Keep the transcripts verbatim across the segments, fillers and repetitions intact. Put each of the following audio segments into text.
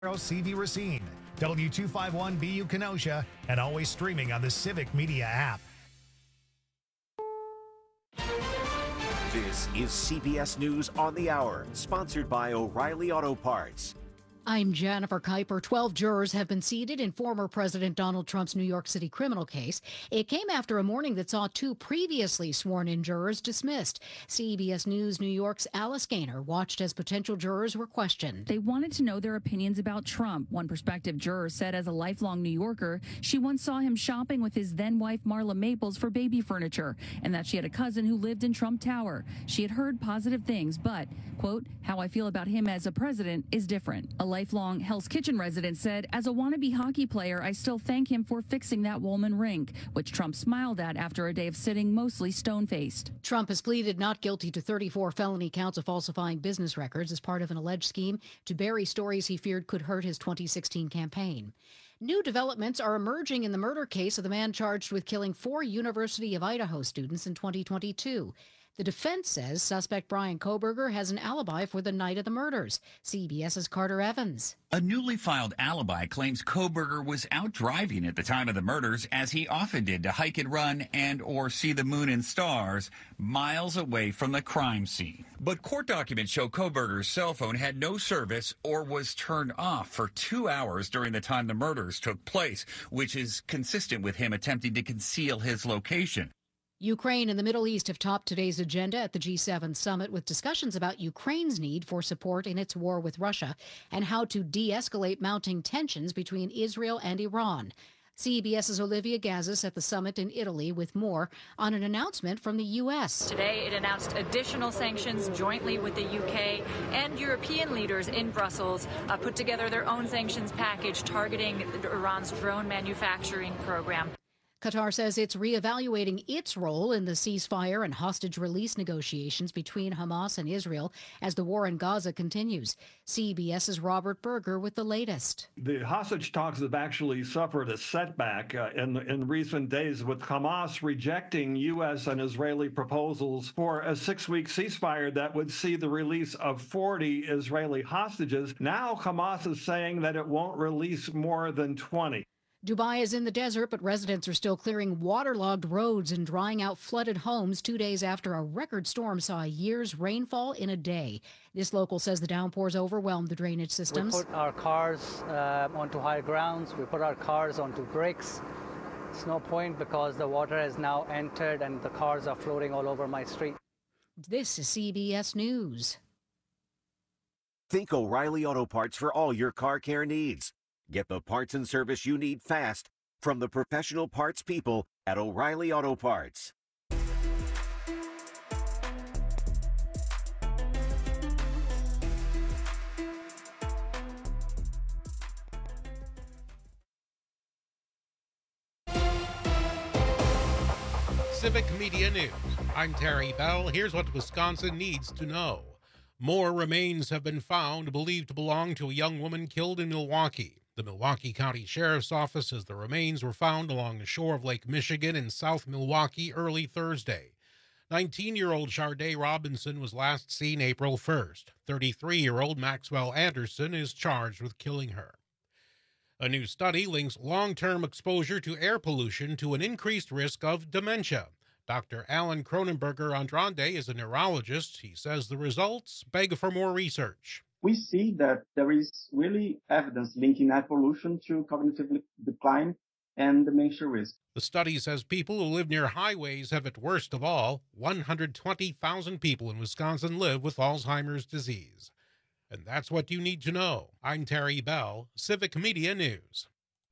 C V Racine, W two fifty-one B U Kenosha, and always streaming on the Civic Media app. This is C B S News on the Hour, sponsored by O'Reilly Auto Parts. I'm Jennifer Kuiper. twelve jurors have been seated in former President Donald Trump's New York City criminal case. It came after a morning that saw two previously sworn-in jurors dismissed. C B S News New York's Alice Gaynor watched as potential jurors were questioned. They wanted to know their opinions about Trump. One prospective juror said as a lifelong New Yorker, she once saw him shopping with his then-wife Marla Maples for baby furniture, and that she had a cousin who lived in Trump Tower. She had heard positive things, but, quote, how I feel about him as a president is different. A lifelong Hell's Kitchen resident said, as a wannabe hockey player, I still thank him for fixing that Woolman rink, which Trump smiled at after a day of sitting mostly stone-faced. Trump has pleaded not guilty to thirty-four felony counts of falsifying business records as part of an alleged scheme to bury stories he feared could hurt his twenty sixteen campaign. New developments are emerging in the murder case of the man charged with killing four University of Idaho students in twenty twenty-two. The defense says suspect Bryan Kohberger has an alibi for the night of the murders. CBS's Carter Evans. A newly filed alibi claims Kohberger was out driving at the time of the murders, as he often did, to hike and run and or see the moon and stars miles away from the crime scene. But court documents show Kohberger's cell phone had no service or was turned off for two hours during the time the murders took place, which is consistent with him attempting to conceal his location. Ukraine and the Middle East have topped today's agenda at the G seven summit, with discussions about Ukraine's need for support in its war with Russia and how to de-escalate mounting tensions between Israel and Iran. CBS's Olivia Gazis at the summit in Italy with more on an announcement from the U S. Today it announced additional sanctions jointly with the U K, and European leaders in Brussels uh, put together their own sanctions package targeting Iran's drone manufacturing program. Qatar says it's reevaluating its role in the ceasefire and hostage release negotiations between Hamas and Israel as the war in Gaza continues. CBS's Robert Berger with the latest. The hostage talks have actually suffered a setback uh, in, in recent days, with Hamas rejecting U S and Israeli proposals for a six-week ceasefire that would see the release of forty Israeli hostages. Now Hamas is saying that it won't release more than twenty. Dubai is in the desert, but residents are still clearing waterlogged roads and drying out flooded homes two days after a record storm saw a year's rainfall in a day. This local says the downpours overwhelmed the drainage systems. We put our cars uh, onto high grounds. We put our cars onto bricks. It's no point because the water has now entered and the cars are floating all over my street. This is C B S News. Think O'Reilly Auto Parts for all your car care needs. Get the parts and service you need fast from the professional parts people at O'Reilly Auto Parts. Civic Media News. I'm Terry Bell. Here's what Wisconsin needs to know. More remains have been found believed to belong to a young woman killed in Milwaukee. The Milwaukee County Sheriff's Office says the remains were found along the shore of Lake Michigan in South Milwaukee early Thursday. nineteen-year-old Sharday Robinson was last seen April first. thirty-three-year-old Maxwell Anderson is charged with killing her. A new study links long-term exposure to air pollution to an increased risk of dementia. Doctor Alan Cronenberger Andrande is a neurologist. He says the results beg for more research. We see that there is really evidence linking air pollution to cognitive decline and dementia risk. The study says people who live near highways have it worst of all. one hundred twenty thousand people in Wisconsin live with Alzheimer's disease. And that's what you need to know. I'm Terry Bell, Civic Media News.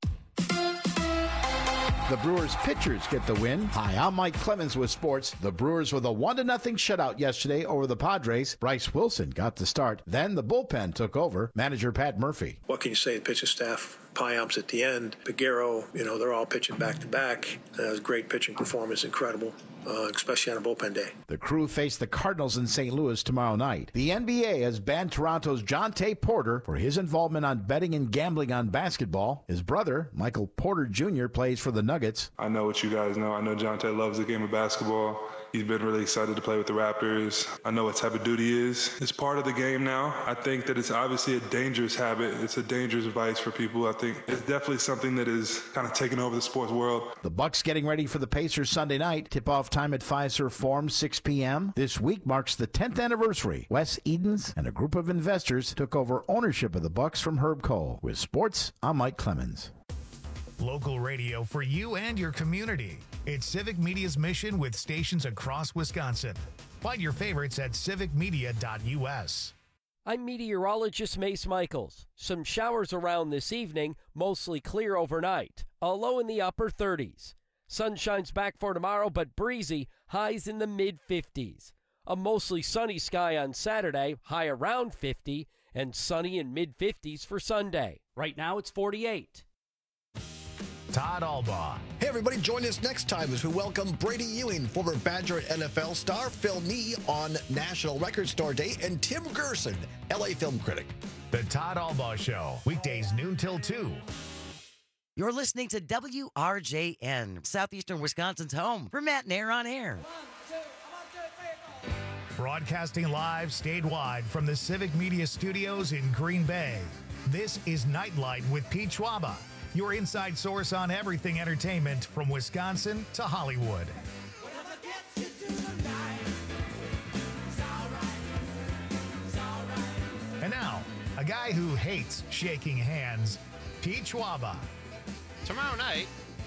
The Brewers pitchers get the win. Hi, I'm Mike Clemens with sports. The Brewers with a one to nothing shutout yesterday over the Padres. Bryce Wilson got the start. Then the bullpen took over. Manager Pat Murphy. What can you say? The pitching staff, Piamps at the end, Peguero, you know, they're all pitching back to back. That was great pitching performance, incredible, uh, especially on a bullpen day. The Crew face the Cardinals in Saint Louis tomorrow night. The N B A has banned Toronto's Jonte Porter for his involvement on betting and gambling on basketball. His brother, Michael Porter Junior, plays for the Nuggets. I know what you guys know. I know Jonte loves the game of basketball. He's been really excited to play with the Raptors. I know what type of duty he is. It's part of the game now. I think that it's obviously a dangerous habit. It's a dangerous vice for people. I think it's definitely something that is kind of taking over the sports world. The Bucks getting ready for the Pacers Sunday night. Tip-off time at Fiserv Forum, six p.m. This week marks the tenth anniversary. Wes Edens and a group of investors took over ownership of the Bucks from Herb Kohl. With sports, I'm Mike Clemens. Local radio for you and your community. It's Civic Media's mission with stations across Wisconsin. Find your favorites at civic media dot u s. I'm meteorologist Mace Michaels. Some showers around this evening, mostly clear overnight. A low in the upper thirties. Sunshine's back for tomorrow, but breezy, highs in the mid-fifties. A mostly sunny sky on Saturday, high around fifty, and sunny in mid-fifties for Sunday. Right now it's forty-eight. Todd Albaugh. Hey, everybody, join us next time as we welcome Brady Ewing, former Badger and N F L star, Phil Nee on National Record Store Day, and Tim Gerson, L A film critic. The Todd Albaugh Show, weekdays noon till two. You're listening to W R J N, Southeastern Wisconsin's home for Matt Nair on Air. Broadcasting live statewide from the Civic Media Studios in Green Bay. This is Nightlight with Pete Schwaba, your inside source on everything entertainment from Wisconsin to Hollywood. And now, a guy who hates shaking hands, Pete Schwaba. Tomorrow night,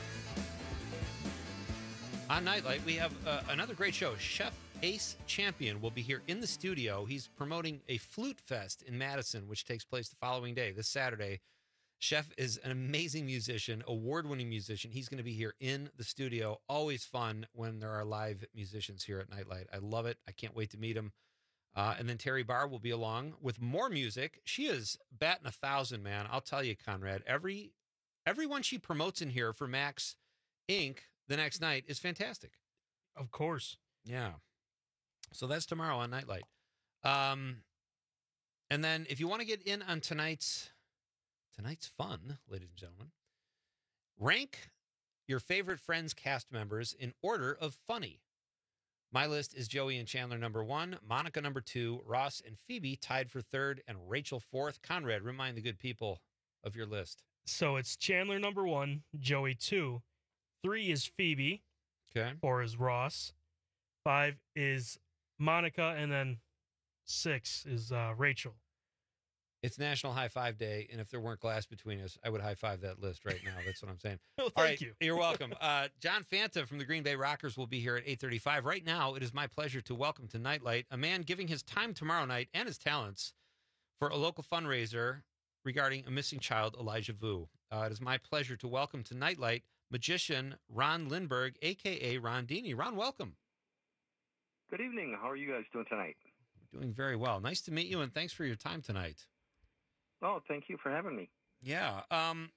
on Nightlight, we have uh, another great show. Chef Ace Champion will be here in the studio. He's promoting a Flute Fest in Madison, which takes place the following day, this Saturday. Chef is an amazing musician, award-winning musician. He's going to be here in the studio. Always fun when there are live musicians here at Nightlight. I love it. I can't wait to meet him. Uh, and then Terry Barr will be along with more music. She is batting a thousand, man. I'll tell you, Conrad. Every everyone she promotes in here for Max Incorporated the next night is fantastic. Of course. Yeah. So that's tomorrow on Nightlight. Um, and then if you want to get in on tonight's tonight's fun, ladies and gentlemen, rank your favorite Friends cast members in order of funny. My list is Joey and Chandler number one, Monica number two, Ross and Phoebe tied for third, and Rachel fourth. Conrad, remind the good people of your list. So it's Chandler number one, Joey two, three is Phoebe, okay, four is Ross, five is Monica, and then six is uh, Rachel. It's National High Five Day, and if there weren't glass between us, I would high five that list right now. That's what I'm saying. Oh, thank All right, you. You're welcome. Uh, John Fanta from the Green Bay Rockers will be here at eight thirty-five. Right now, it is my pleasure to welcome to Nightlight a man giving his time tomorrow night and his talents for a local fundraiser regarding a missing child, Elijah Vu. Uh, it is my pleasure to welcome to Nightlight magician Ron Lindberg, a k a. Ron Dini. Ron, welcome. Good evening. How are you guys doing tonight? Doing very well. Nice to meet you, and thanks for your time tonight. Oh, thank you for having me. Yeah. Um,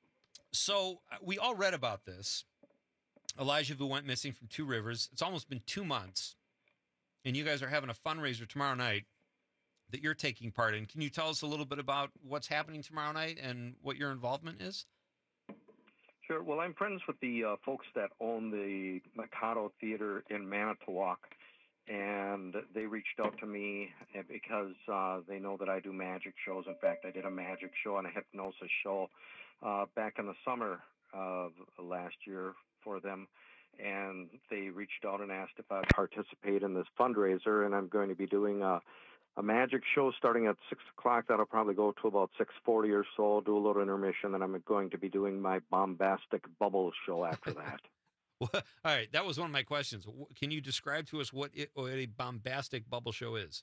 so we all read about this. Elijah Vu went missing from Two Rivers. It's almost been two months, and you guys are having a fundraiser tomorrow night that you're taking part in. Can you tell us a little bit about what's happening tomorrow night and what your involvement is? Sure. Well, I'm friends with the uh, folks that own the Mikado Theater in Manitowoc, and they reached out to me because uh, they know that I do magic shows. In fact, I did a magic show and a hypnosis show uh, back in the summer of last year for them, and they reached out and asked if I'd participate in this fundraiser, and I'm going to be doing a, a magic show starting at six o'clock. That'll probably go to about six forty or so, do a little intermission, and I'm going to be doing my bombastic bubble show after that. Well, all right, that was one of my questions. Can you describe to us what, it, what a bombastic bubble show is?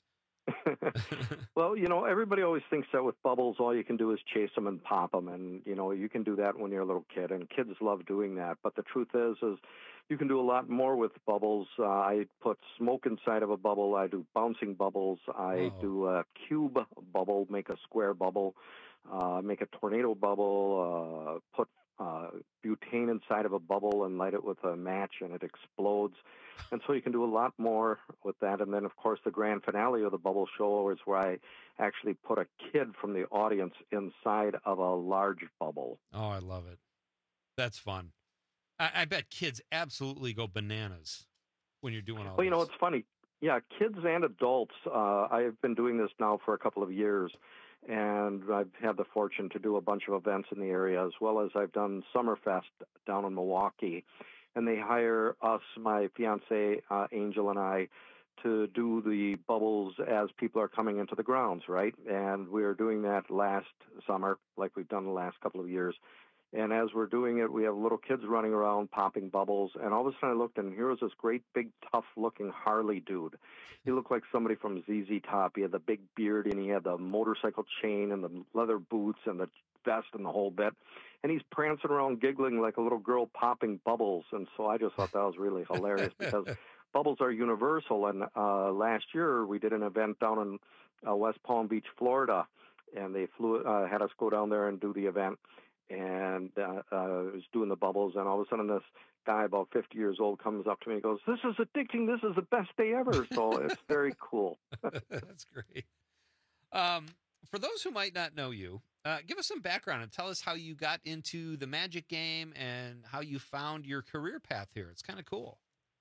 Well, you know, everybody always thinks that with bubbles, all you can do is chase them and pop them. And, you know, you can do that when you're a little kid, and kids love doing that. But the truth is, is you can do a lot more with bubbles. Uh, I put smoke inside of a bubble. I do bouncing bubbles. I oh. do a cube bubble, make a square bubble, uh, make a tornado bubble, uh, put uh, butane inside of a bubble and light it with a match, and it explodes. And so you can do a lot more with that. And then, of course, the grand finale of the bubble show is where I actually put a kid from the audience inside of a large bubble. Oh, I love it. That's fun. I, I bet kids absolutely go bananas when you're doing all Well, you know, this? it's funny. Yeah, kids and adults. Uh, I've been doing this now for a couple of years, and I've had the fortune to do a bunch of events in the area, as well as I've done Summerfest down in Milwaukee. And they hire us, my fiance, uh, Angel, and I, to do the bubbles as people are coming into the grounds, right? And we were doing that last summer, like we've done the last couple of years. And as we're doing it, we have little kids running around popping bubbles. And all of a sudden I looked, and here was this great, big, tough-looking Harley dude. He looked like somebody from Z Z Top. He had the big beard, and he had the motorcycle chain and the leather boots and the vest and the whole bit. And he's prancing around giggling like a little girl popping bubbles. And so I just thought that was really hilarious because bubbles are universal. And uh, last year we did an event down in uh, West Palm Beach, Florida, and they flew uh, had us go down there and do the event. And uh, uh, was doing the bubbles, and all of a sudden this guy about fifty years old comes up to me and goes, "This is addicting. This is the best day ever." So it's very cool. That's great. Um, for those who might not know you, uh, give us some background and tell us how you got into the Magic game and how you found your career path here. It's kind of cool.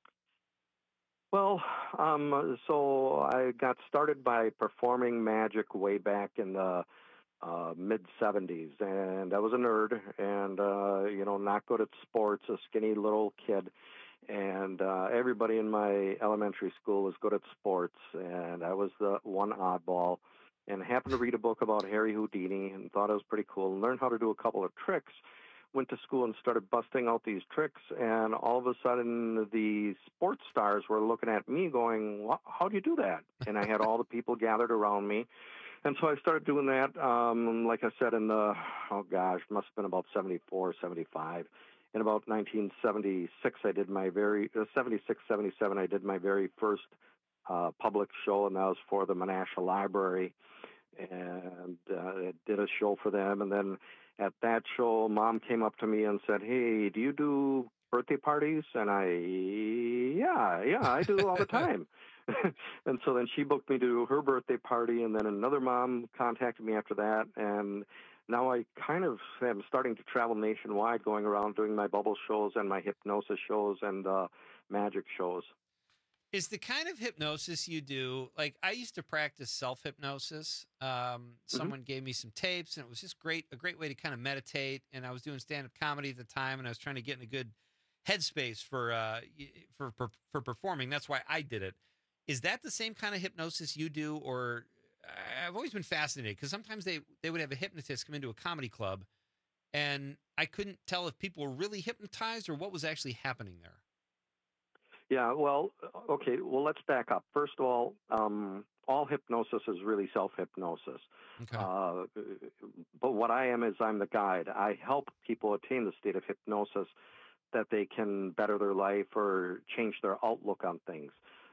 Well, um, so I got started by performing Magic way back in the Uh, mid seventies, and I was a nerd and, uh, you know, not good at sports, a skinny little kid, and uh, everybody in my elementary school was good at sports, and I was the one oddball, and happened to read a book about Harry Houdini and thought it was pretty cool, and learned how to do a couple of tricks, went to school and started busting out these tricks, and all of a sudden the sports stars were looking at me going, "How do you do that?" And I had all the people gathered around me. And so I started doing that, um, like I said, in the, oh gosh, must have been about seventy-four, seventy-five. In about nineteen seventy-six, I did my very, uh, seventy-six, seventy-seven, I did my very first uh, public show, and that was for the Menasha Library. And uh, I did a show for them. And then at that show, Mom came up to me and said, "Hey, do you do birthday parties?" And I, yeah, yeah, I do all the time. And so then she booked me to do her birthday party, and then another mom contacted me after that, and now I kind of am starting to travel nationwide, going around doing my bubble shows and my hypnosis shows and uh, magic shows. Is the kind of hypnosis you do, like I used to practice self-hypnosis. Um, someone mm-hmm. gave me some tapes, and it was just great, a great way to kind of meditate, and I was doing stand-up comedy at the time, and I was trying to get in a good headspace for, uh, for, for, for performing. That's why I did it. Is that the same kind of hypnosis you do? Or I've always been fascinated because sometimes they, they would have a hypnotist come into a comedy club and I couldn't tell if people were really hypnotized or what was actually happening there. Yeah, well, okay, well, let's back up. First of all, um, all hypnosis is really self-hypnosis. Okay. Uh, but what I am is I'm the guide. I help people attain the state of hypnosis that they can better their life or change their outlook on things.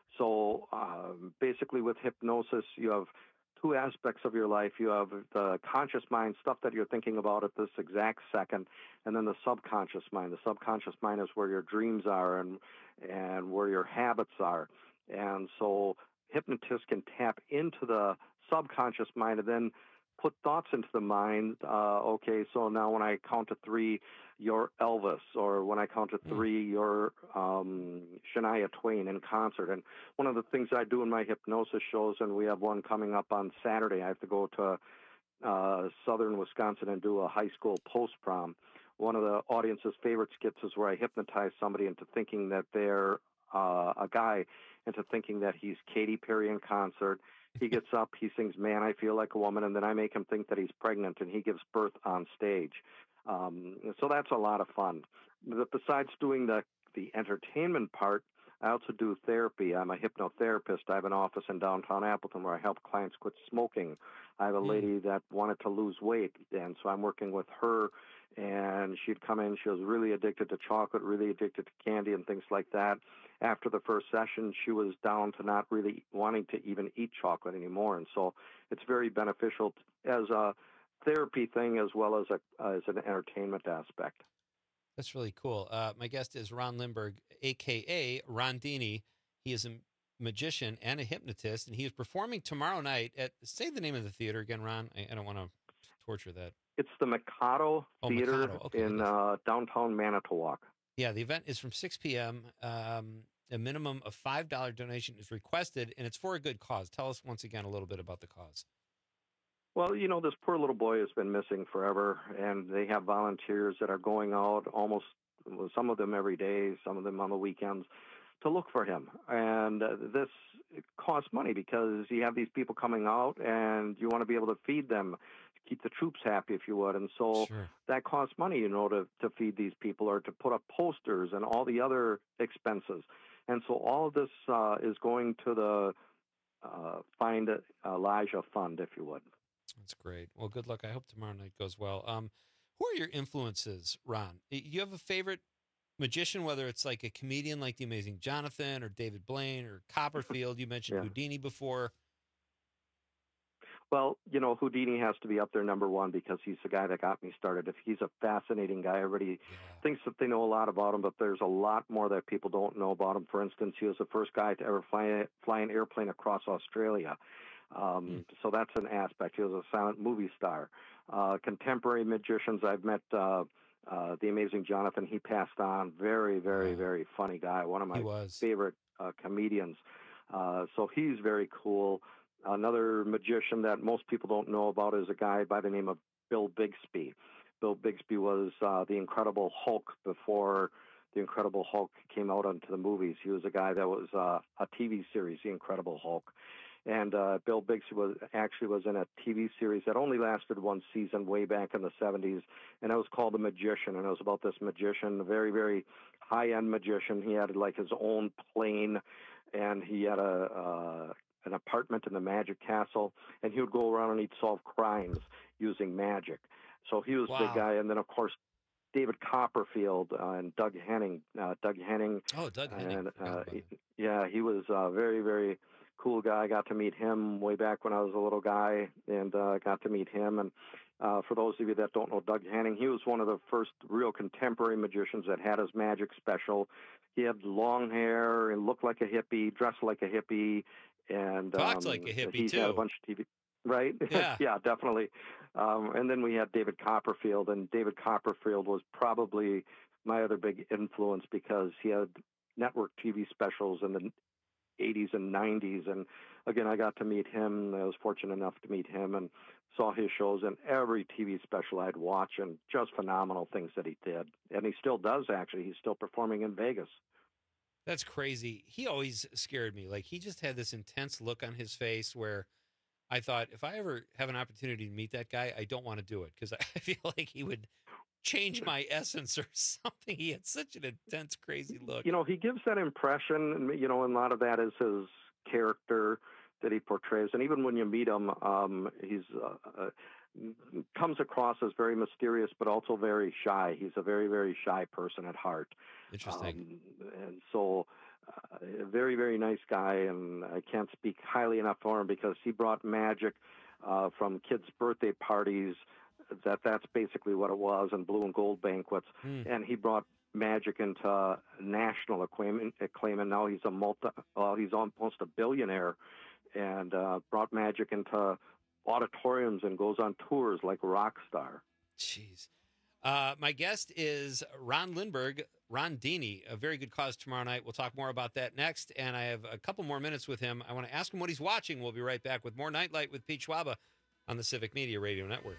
So uh, basically with hypnosis, you have two aspects of your life. You have the conscious mind, stuff that you're thinking about at this exact second, and then the subconscious mind. The subconscious mind is where your dreams are and and where your habits are. And so hypnotists can tap into the subconscious mind and then put thoughts into the mind. Uh, okay, so now when I count to three, you're Elvis, or when I count to three, you're um, Shania Twain in concert. And one of the things I do in my hypnosis shows, and we have one coming up on Saturday, I have to go to uh, southern Wisconsin and do a high school post-prom. One of the audience's favorite skits is where I hypnotize somebody into thinking that they're uh, a guy, into thinking that he's Katy Perry in concert. He gets up, he sings "Man, I Feel Like a Woman," and then I make him think that he's pregnant, and he gives birth on stage. Um, so that's a lot of fun. But besides doing the, the entertainment part, I also do therapy. I'm a hypnotherapist. I have an office in downtown Appleton where I help clients quit smoking. I have a lady that wanted to lose weight, and so I'm working with her, and she'd come in. She was really addicted to chocolate, really addicted to candy and things like that. After the first session, she was down to not really wanting to even eat chocolate anymore, and so it's very beneficial as a therapy thing as well as a as an entertainment aspect. That's really cool. Uh, my guest is Ron Lindberg, a k a. Ron Dini. He is a magician and a hypnotist, and he is performing tomorrow night at, say the name of the theater again, Ron. I, I don't want to torture that. It's the Mikado oh, Theater Mikado. Okay, in uh, downtown Manitowoc. Yeah, the event is from six p.m. Um, A minimum of five dollars donation is requested, and it's for a good cause. Tell us once again a little bit about the cause. Well, you know, this poor little boy has been missing forever, and they have volunteers that are going out almost, some of them every day, some of them on the weekends, to look for him. And uh, this costs money because you have these people coming out, and you want to be able to feed them, keep the troops happy, if you would. And so Sure. that costs money, you know, to, to feed these people or to put up posters and all the other expenses. And so all of this uh, is going to the uh, Find Elijah Fund, if you would. That's great. Well, good luck. I hope tomorrow night goes well. Um, who are your influences, Ron? You have a favorite magician, whether it's like a comedian like the Amazing Jonathan or David Blaine or Copperfield? You mentioned Yeah. Houdini before. Well, you know, Houdini has to be up there number one because he's the guy that got me started. If he's a fascinating guy, everybody thinks that they know a lot about him, but there's a lot more that people don't know about him. For instance, he was the first guy to ever fly, fly an airplane across Australia. Um, mm. So that's an aspect. He was a silent movie star. Uh, contemporary magicians, I've met uh, uh, the Amazing Jonathan. He passed on. Very, very, very funny guy. One of my favorite uh, comedians. Uh, so he's very cool. Another magician that most people don't know about is a guy by the name of Bill Bixby. Bill Bixby was uh, the Incredible Hulk before the Incredible Hulk came out onto the movies. He was a guy that was uh, a T V series, The Incredible Hulk. And uh, Bill Bixby was actually was in a T V series that only lasted one season way back in the seventies, and it was called The Magician, and it was about this magician, a very, very high-end magician. He had like his own plane, and he had a uh, an apartment in the Magic Castle, and he would go around and he'd solve crimes using magic. So he was Wow. the big guy, and then, of course, David Copperfield uh, and Doug Henning. Uh, Doug Henning. Oh, Doug Henning. And, uh, he, yeah, he was a very, very cool guy. I got to meet him way back when I was a little guy, and uh, got to meet him. And uh, for those of you that don't know Doug Henning, he was one of the first real contemporary magicians that had his magic special. He had long hair and looked like a hippie, dressed like a hippie, and Talks um, like a hippie, he too. had a bunch of T V. Right? Yeah. Yeah, definitely. Um, and then we had David Copperfield, and David Copperfield was probably my other big influence because he had network T V specials in the eighties and nineties. And again, I got to meet him. I was fortunate enough to meet him and saw his shows, and every T V special I'd watch, and just phenomenal things that he did. And he still does, actually. He's still performing in Vegas. That's crazy. He always scared me. Like, he just had this intense look on his face where I thought, if I ever have an opportunity to meet that guy, I don't want to do it because I feel like he would change my essence or something. He had such an intense, crazy look. You know, he gives that impression, and, you know, and a lot of that is his character that he portrays. And even when you meet him, um, he's uh, uh, comes across as very mysterious, but also very shy. He's a very, very shy person at heart. Interesting. Um, and so uh, a very, very nice guy, and I can't speak highly enough for him because he brought magic uh, from kids' birthday parties. That that's basically what it was, and blue and gold banquets. Hmm. And he brought magic into national acclaim, acclaim, and now he's a multi, well, he's almost a billionaire, and uh, brought magic into auditoriums and goes on tours like a rock star. Jeez. Uh, my guest is Ron Lindberg, Ron Dini, a very good cause tomorrow night. We'll talk more about that next, and I have a couple more minutes with him. I want to ask him what he's watching. We'll be right back with more Nightlight with Pete Schwaba on the Civic Media Radio Network.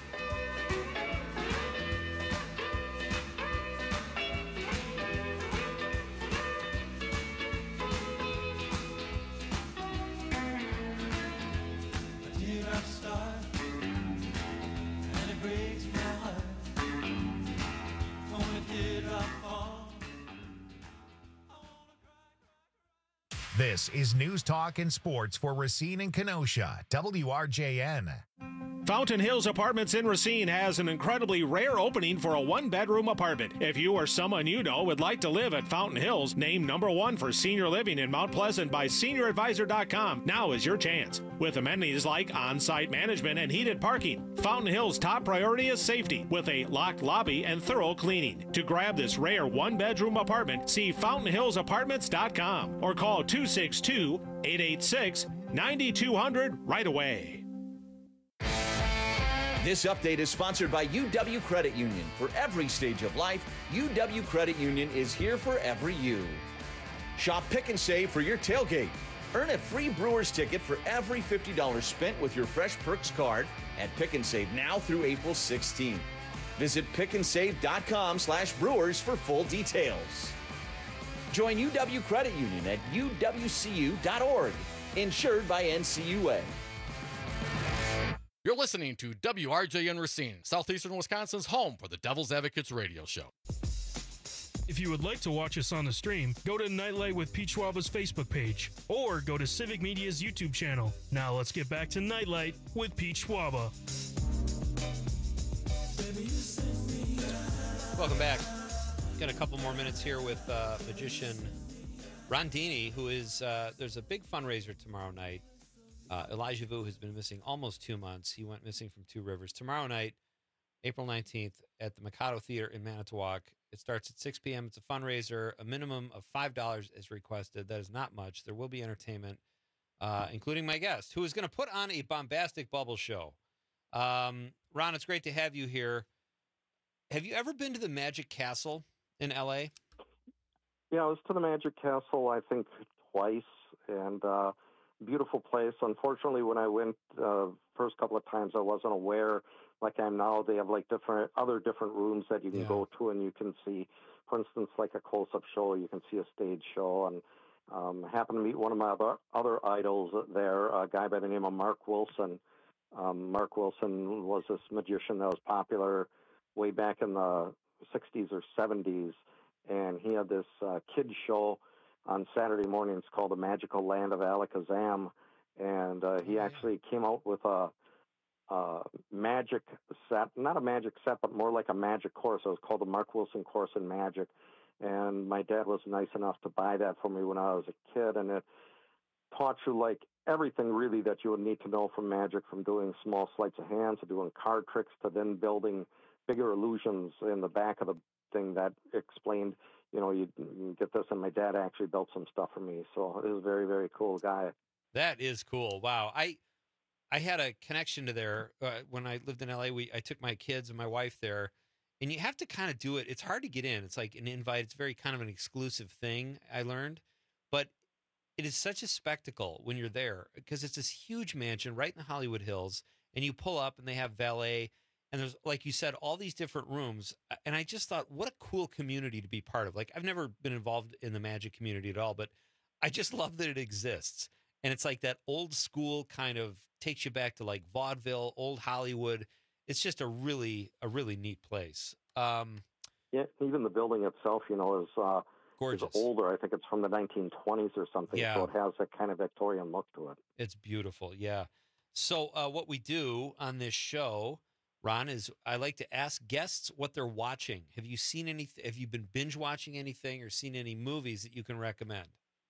This is News Talk and Sports for Racine and Kenosha, W R J N. Fountain Hills Apartments in Racine has an incredibly rare opening for a one-bedroom apartment. If you or someone you know would like to live at Fountain Hills, named number one for senior living in Mount Pleasant by senior advisor dot com, now is your chance. With amenities like on-site management and heated parking, Fountain Hills' top priority is safety with a locked lobby and thorough cleaning. To grab this rare one-bedroom apartment, see fountain hills apartments dot com or call two six two, eight eight six, nine two zero zero right away. This update is sponsored by U W Credit Union. For every stage of life, U W Credit Union is here for every you. Shop Pick and Save for your tailgate. Earn a free Brewers ticket for every fifty dollars spent with your Fresh Perks card at Pick and Save now through April sixteenth. Visit pickandsave.com slash brewers for full details. Join U W Credit Union at u w c u dot org. Insured by N C U A. You're listening to W R J N Racine, Southeastern Wisconsin's home for the Devil's Advocates radio show. If you would like to watch us on the stream, go to Nightlight with Pete Schwaba's Facebook page or go to Civic Media's YouTube channel. Now let's get back to Nightlight with Pete Schwaba. Welcome back. Got a couple more minutes here with uh, magician Ron Dini, who is, uh, there's a big fundraiser tomorrow night. Uh, Elijah Vu has been missing almost two months. He went missing from Two Rivers. Tomorrow night, April nineteenth, at the Mikado Theater in Manitowoc. It starts at six p.m. It's a fundraiser. A minimum of five dollars is requested. That is not much. There will be entertainment, uh, including my guest, who is going to put on a bombastic bubble show. Um, Ron, it's great to have you here. Have you ever been to the Magic Castle in L A? Yeah, I was to the Magic Castle, I think, twice, and uh, beautiful place. Unfortunately, when I went uh, first couple of times, I wasn't aware, like I am now. They have like different other different rooms that you can yeah. go to, and you can see, for instance, like a close-up show. You can see a stage show, and um, happened to meet one of my other other idols there, a guy by the name of Mark Wilson. Um, Mark Wilson was this magician that was popular way back in the sixties or seventies, and he had this uh, kids show on Saturday mornings called The Magical Land of Alakazam, and uh, he actually came out with a, a magic set, not a magic set, but more like a magic course. It was called the Mark Wilson Course in Magic, and my dad was nice enough to buy that for me when I was a kid, and it taught you like everything really that you would need to know from magic, from doing small sleights of hand to doing card tricks to then building bigger illusions in the back of the thing that explained, you know, you, you get this, and my dad actually built some stuff for me. So it was a very, very cool guy. That is cool. Wow. I I had a connection to there uh, when I lived in L A. We I took my kids and my wife there, and you have to kind of do it. It's hard to get in. It's like an invite. It's very kind of an exclusive thing, I learned. But it is such a spectacle when you're there because it's this huge mansion right in the Hollywood Hills, and you pull up and they have valet. And there's, like you said, all these different rooms. And I just thought, what a cool community to be part of. Like, I've never been involved in the magic community at all, but I just love that it exists. And it's like that old school kind of takes you back to like vaudeville, old Hollywood. It's just a really, a really neat place. Um, yeah, even the building itself, you know, is, uh, gorgeous. is older. I think it's from the nineteen twenties or something. Yeah. So it has that kind of Victorian look to it. It's beautiful. Yeah. So uh, what we do on this show, Ron, is I like to ask guests what they're watching. Have you seen any? Have you been binge watching anything or seen any movies that you can recommend?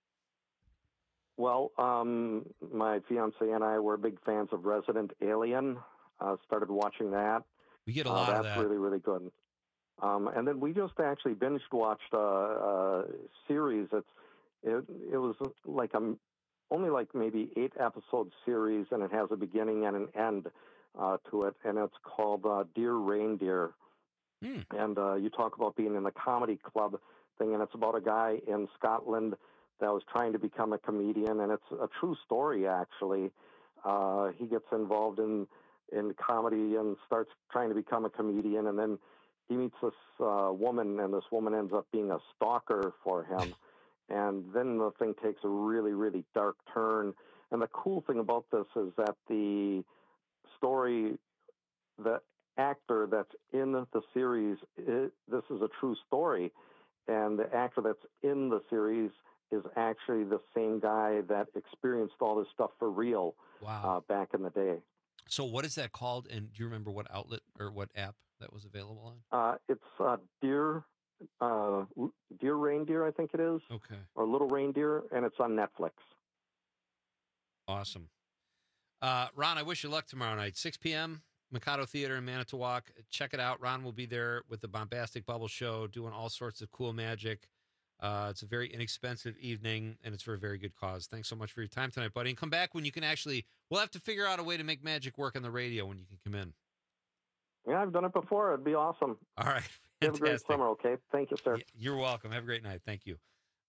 Well, um, my fiance and I were big fans of Resident Alien. Uh, started watching that. We get a uh, lot that's of that. really, really good. Um, and then we just actually binge watched a, a series. It's it, it was like a only like maybe eight episode series, and it has a beginning and an end uh, to it, and it's called uh, Dear Reindeer. Hmm. And uh, you talk about being in the comedy club thing, and it's about a guy in Scotland that was trying to become a comedian, and it's a true story, actually. Uh, he gets involved in, in comedy and starts trying to become a comedian, and then he meets this uh, woman, and this woman ends up being a stalker for him. And then the thing takes a really, really dark turn. And the cool thing about this is that the story, the actor that's in the series, it, this is a true story. And the actor that's in the series is actually the same guy that experienced all this stuff for real Wow. uh, back in the day. So what is that called? And do you remember what outlet or what app that was available on? Uh, it's uh, Dear uh, Dear Reindeer, I think it is. Okay. Or Little Reindeer, and it's on Netflix. Awesome. Uh, Ron, I wish you luck tomorrow night, six p.m., Mikado Theater in Manitowoc. Check it out. Ron will be there with the Bombastic Bubble Show, doing all sorts of cool magic. Uh, it's a very inexpensive evening, and it's for a very good cause. Thanks so much for your time tonight, buddy. And come back when you can actually, we'll have to figure out a way to make magic work on the radio when you can come in. Yeah, I've done it before. It'd be awesome. All right. Have a great Fantastic. summer, okay? Thank you, sir. You're welcome. Have a great night. Thank you.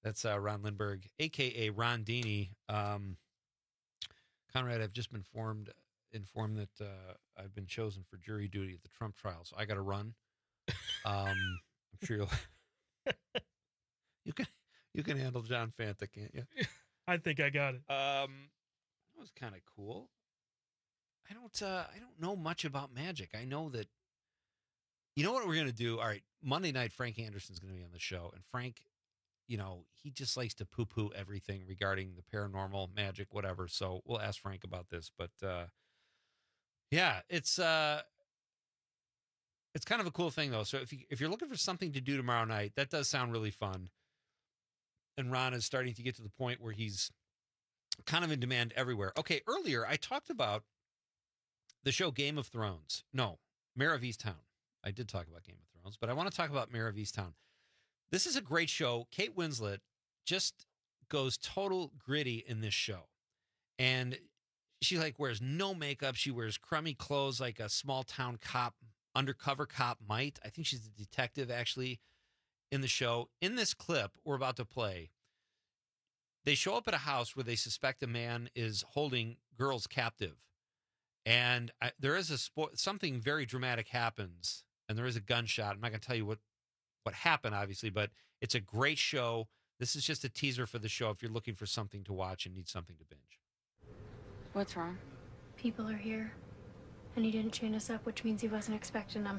That's uh, Ron Lindbergh, a k a. Ron Dini. Um, Conrad, I've just been informed, informed that uh, I've been chosen for jury duty at the Trump trial, so I got to run. Um, I'm sure you'll... you can you can handle John Fanta, can't you? I think I got it. Um, that was kind of cool. I don't uh, I don't know much about magic. I know that, you know what we're going to do? All right, Monday night, Frank Anderson's going to be on the show. And Frank, you know, he just likes to poo-poo everything regarding the paranormal, magic, whatever. So we'll ask Frank about this. But, uh, yeah, it's uh, it's kind of a cool thing, though. So if, you, if you're looking for something to do tomorrow night, that does sound really fun. And Ron is starting to get to the point where he's kind of in demand everywhere. Okay, earlier I talked about the show Game of Thrones. No, Mare of Easttown. I did talk about Game of Thrones, but I want to talk about Mare of Easttown. This is a great show. Kate Winslet just goes total gritty in this show. And she like wears no makeup. She wears crummy clothes like a small town cop, undercover cop might. I think she's a detective actually in the show. In this clip we're about to play, they show up at a house where they suspect a man is holding girls captive. And I, there is a spo- something very dramatic happens, and there is a gunshot. I'm not going to tell you what, what happened, obviously, but it's a great show. This is just a teaser for the show if you're looking for something to watch and need something to binge. What's wrong? People are here, and he didn't chain us up, which means he wasn't expecting them.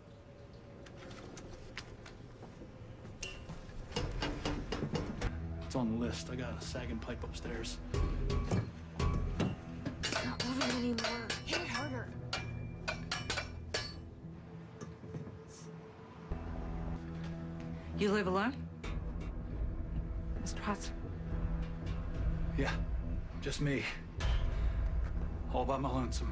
It's on the list. I got a sagging pipe upstairs. Not moving anymore. Hit it harder. You live alone? Mister Watson? Yeah, just me. All by my lonesome.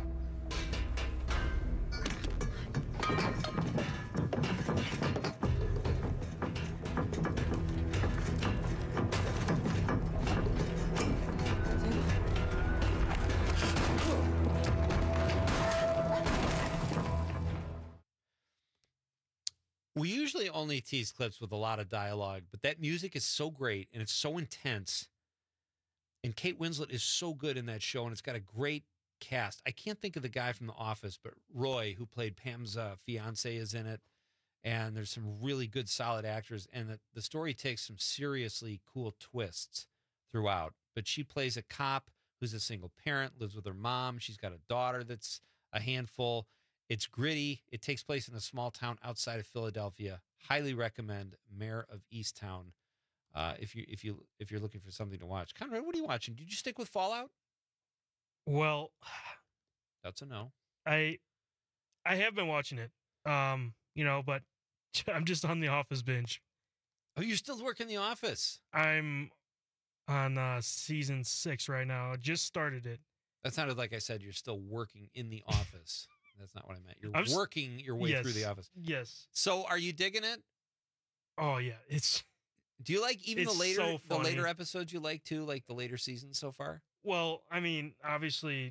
We usually only tease clips with a lot of dialogue, but that music is so great and it's so intense. And Kate Winslet is so good in that show, and it's got a great cast. I can't think of the guy from The Office, but Roy, who played Pam's uh, fiance, is in it. And there's some really good, solid actors. And the, the story takes some seriously cool twists throughout. But she plays a cop who's a single parent, lives with her mom. She's got a daughter that's a handful. It's gritty. It takes place in a small town outside of Philadelphia. Highly recommend Mare of Easttown uh, if you if you if you're looking for something to watch. Conrad, what are you watching? Did you stick with Fallout? Well, that's a no. I I have been watching it, um, you know, but I'm just on the Office binge. Oh, you're still working The Office? I'm on uh, season six right now. I just started it. That sounded like I said you're still working in The Office. That's not what I meant. You're I'm working your way yes, through The Office. Yes. So are you digging it? Oh, yeah. It's. Do you like even the it's later so the funny. later episodes you like too, like the later seasons so far? Well, I mean, obviously,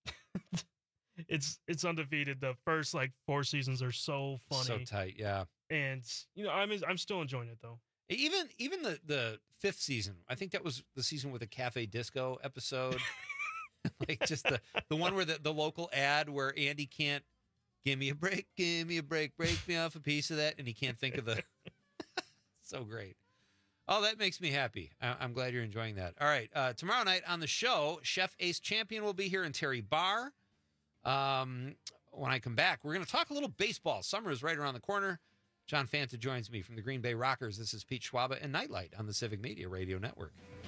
it's it's undefeated. The first like four seasons are so funny, So tight, yeah. and you know, I'm I'm still enjoying it though. Even even the the fifth season, I think that was the season with the Cafe Disco episode. Like just the, the one where the, the local ad where Andy can't give me a break, give me a break, break me off a piece of that, and he can't think of the. So great. Oh, that makes me happy. I, I'm glad you're enjoying that. All right, uh, tomorrow night on the show, Chef Ace Champion will be here and Terry Barr. Um, when I come back, we're going to talk a little baseball. Summer is right around the corner. John Fanta joins me from the Green Bay Rockers. This is Pete Schwaba and Nightlight on the Civic Media Radio Network.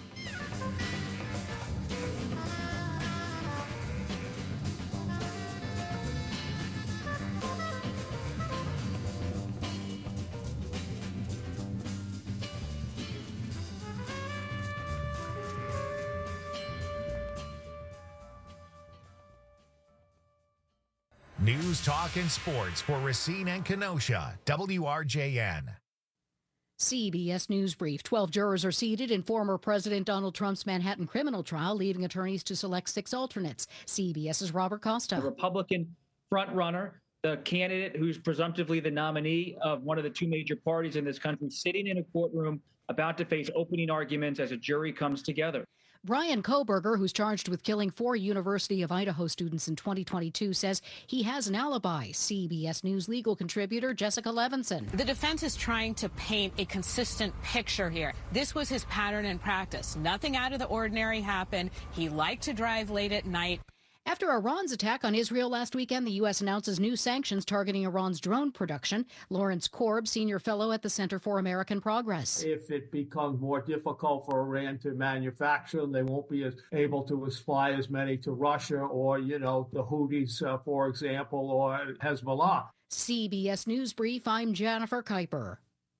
News, talk, and sports for Racine and Kenosha. W R J N. C B S News Brief. twelve jurors are seated in former President Donald Trump's Manhattan criminal trial, leaving attorneys to select six alternates. CBS's Robert Costa. The Republican frontrunner, the candidate who's presumptively the nominee of one of the two major parties in this country sitting in a courtroom about to face opening arguments as a jury comes together. Brian Kohberger, who's charged with killing four University of Idaho students in twenty twenty-two, says he has an alibi. C B S News legal contributor Jessica Levinson. The defense is trying to paint a consistent picture here. This was his pattern in practice. Nothing out of the ordinary happened. He liked to drive late at night. After Iran's attack on Israel last weekend, the U S announces new sanctions targeting Iran's drone production. Lawrence Korb, senior fellow at the Center for American Progress. If it becomes more difficult for Iran to manufacture them, they won't be as able to supply as many to Russia or, you know, the Houthis, uh, for example, or Hezbollah. C B S News Brief, I'm Jennifer Kuiper.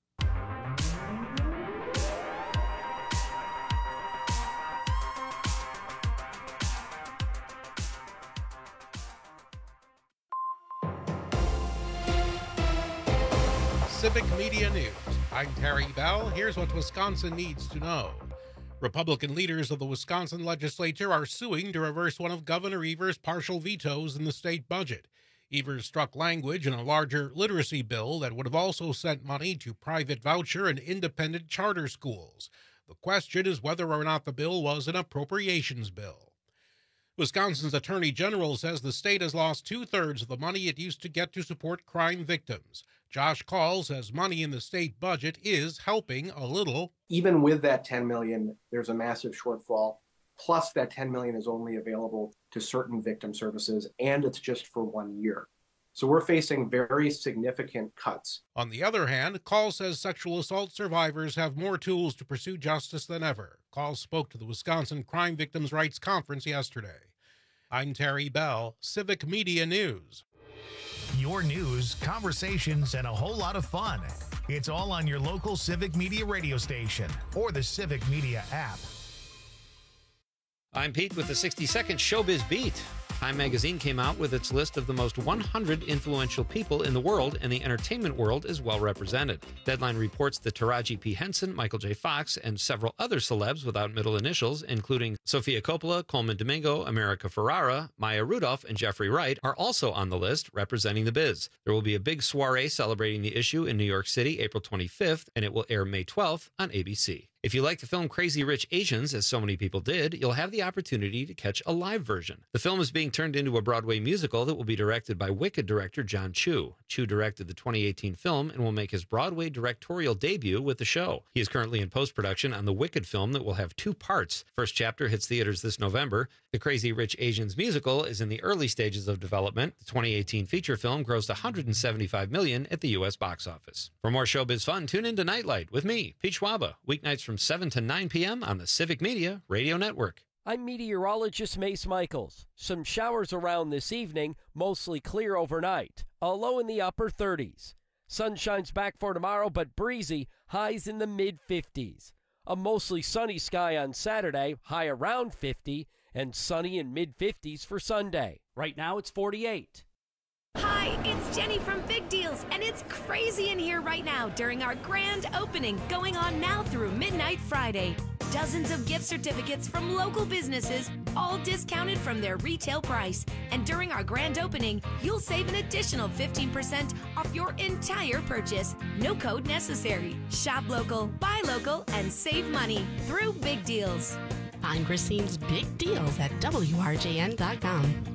Civic Media News. I'm Terry Bell. Here's what Wisconsin needs to know. Republican leaders of the Wisconsin legislature are suing to reverse one of Governor Evers' partial vetoes in the state budget. Evers struck language in a larger literacy bill that would have also sent money to private voucher and independent charter schools. The question is whether or not the bill was an appropriations bill. Wisconsin's Attorney General says the state has lost two-thirds of the money it used to get to support crime victims. Josh Call says money in the state budget is helping a little. Even with that ten million dollars, there's a massive shortfall. Plus, that ten million dollars is only available to certain victim services, and it's just for one year. So we're facing very significant cuts. On the other hand, Call says sexual assault survivors have more tools to pursue justice than ever. Call spoke to the Wisconsin Crime Victims' Rights Conference yesterday. I'm Terry Bell, Civic Media News. Your news, conversations, and a whole lot of fun. It's all on your local Civic Media radio station or the Civic Media app. I'm Pete with the sixty second Showbiz Beat. Time magazine came out with its list of the most one hundred influential people in the world, and the entertainment world is well represented. Deadline reports that Taraji P. Henson, Michael J. Fox, and several other celebs without middle initials, including Sofia Coppola, Coleman Domingo, America Ferrara, Maya Rudolph, and Jeffrey Wright, are also on the list representing the biz. There will be a big soiree celebrating the issue in New York City April twenty-fifth, and it will air May twelfth on A B C. If you like the film Crazy Rich Asians, as so many people did, you'll have the opportunity to catch a live version. The film is being turned into a Broadway musical that will be directed by Wicked director John Chu. Chu directed the twenty eighteen film and will make his Broadway directorial debut with the show. He is currently in post-production on the Wicked film that will have two parts. First chapter hits theaters this November. The Crazy Rich Asians musical is in the early stages of development. The twenty eighteen feature film grossed one hundred seventy-five million dollars at the U S box office. For more showbiz fun, tune in to Nightlight with me, Pete Schwaba, weeknights from seven to nine p.m. on the Civic Media Radio Network. I'm meteorologist Mace Michaels. Some showers around this evening, mostly clear overnight. A low in the upper thirties. Sunshine's back for tomorrow, but breezy, highs in the mid fifties. A mostly sunny sky on Saturday, high around fifty, and sunny in mid fifties for Sunday. Right now it's forty-eight. Hi, it's Jenny from Big Deals, and it's crazy in here right now during our grand opening going on now through midnight Friday. Dozens of gift certificates from local businesses, all discounted from their retail price. And during our grand opening, you'll save an additional fifteen percent off your entire purchase. No code necessary. Shop local, buy local, and save money through Big Deals. Find Christine's Big Deals at W R J N dot com.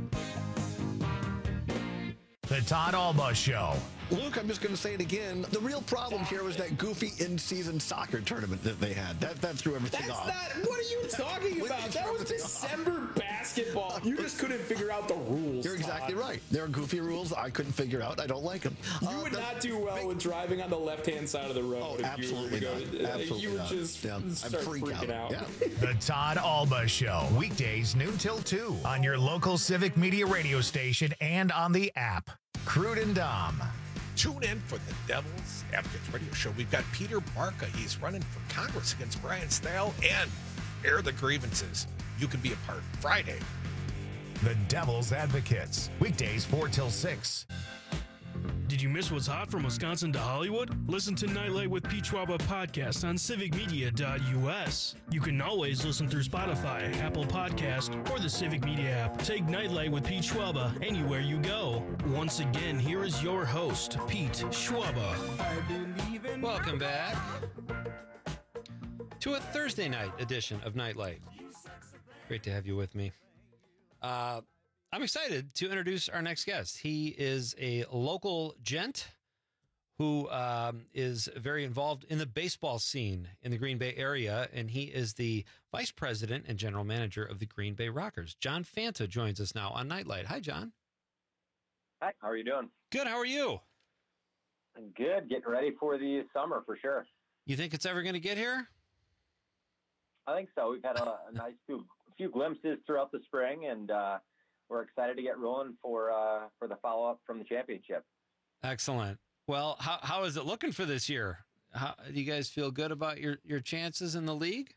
The Todd Alba Show. Luke, I'm just going to say it again. The real problem here was that goofy in-season soccer tournament that they had. That that threw everything That's off. Not, what are you talking about? That was December basketball. You just couldn't figure out the rules. You're exactly Todd. Right. There are goofy rules I couldn't figure out. I don't like them. You uh, would the, not do well big, with driving on the left-hand side of the road. Oh, absolutely you not. Go, absolutely you would not. just yeah. start freak freaking out. out. Yeah. The Todd Alba Show. Weekdays noon till two on your local Civic Media radio station and on the app. Crude and Dom. Tune in for the Devil's Advocates Radio Show. We've got Peter Barca. He's running for Congress against Brian Stahel, and air the grievances. You can be a part Friday. The Devil's Advocates. Weekdays four till six. Did you miss what's hot from Wisconsin to Hollywood? Listen to Nightlight with Pete Schwaba podcast on civic media dot U S. You can always listen through Spotify, Apple Podcast, or the Civic Media app. Take Nightlight with Pete Schwaba anywhere you go. Once again, here is your host, Pete Schwaba. Welcome back to a Thursday night edition of Nightlight. Great to have you with me. Uh, I'm excited to introduce our next guest. He is a local gent who um, is very involved in the baseball scene in the Green Bay area, and he is the vice president and general manager of the Green Bay Rockers. John Fanta joins us now on Nightlight. Hi, John. Hi, how are you doing? Good. How are you? I'm good. Getting ready for the summer for sure. You think it's ever going to get here? I think so. We've had a, a nice few, few glimpses throughout the spring, and uh, we're excited to get rolling for uh, for the follow-up from the championship. Excellent. Well, how how is it looking for this year? How, do you guys feel good about your, your chances in the league?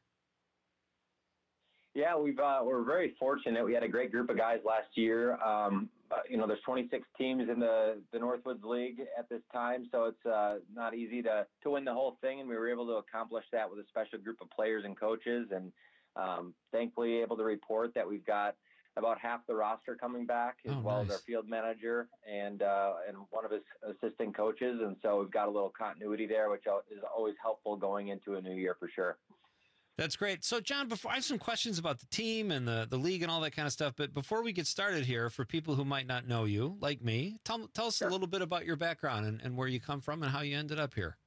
Yeah, we've uh, we're very fortunate. We had a great group of guys last year. Um, uh, you know, there's twenty-six teams in the, the Northwoods League at this time, so it's uh, not easy to, to win the whole thing, and we were able to accomplish that with a special group of players and coaches, and um, thankfully able to report that we've got about half the roster coming back, as oh, well nice. as our field manager and uh, and one of his assistant coaches, and so we've got a little continuity there, which is always helpful going into a new year for sure. That's great. So, John, before I have some questions about the team and the, the league and all that kind of stuff, but before we get started here, for people who might not know you, like me, tell, tell us sure. a little bit about your background and, and where you come from and how you ended up here.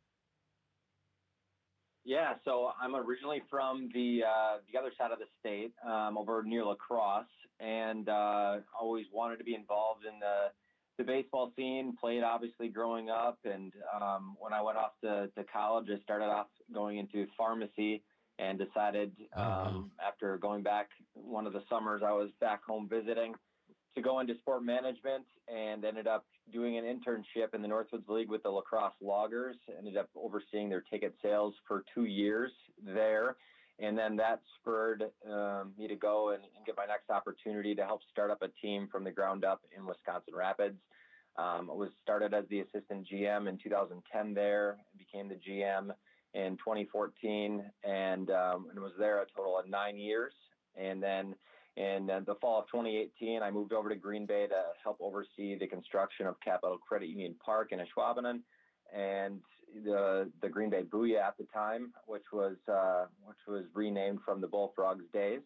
Yeah, so I'm originally from the uh, the other side of the state, um, over near La Crosse, and uh, always wanted to be involved in the the baseball scene, played obviously growing up, and um, when I went off to, to college, I started off going into pharmacy, and decided um, oh. after going back one of the summers I was back home visiting to go into sport management, and ended up doing an internship in the Northwoods League with the La Crosse Loggers. Ended up overseeing their ticket sales for two years there. And then that spurred um, me to go and, and get my next opportunity to help start up a team from the ground up in Wisconsin Rapids. Um, I was started as the assistant G M in two thousand ten there, became the G M in twenty fourteen, and, um, and was there a total of nine years. And then in uh, the fall of twenty eighteen, I moved over to Green Bay to help oversee the construction of Capital Credit Union Park in Ashwaubenon, and the the Green Bay Booyah at the time, which was uh, which was renamed from the Bullfrogs days.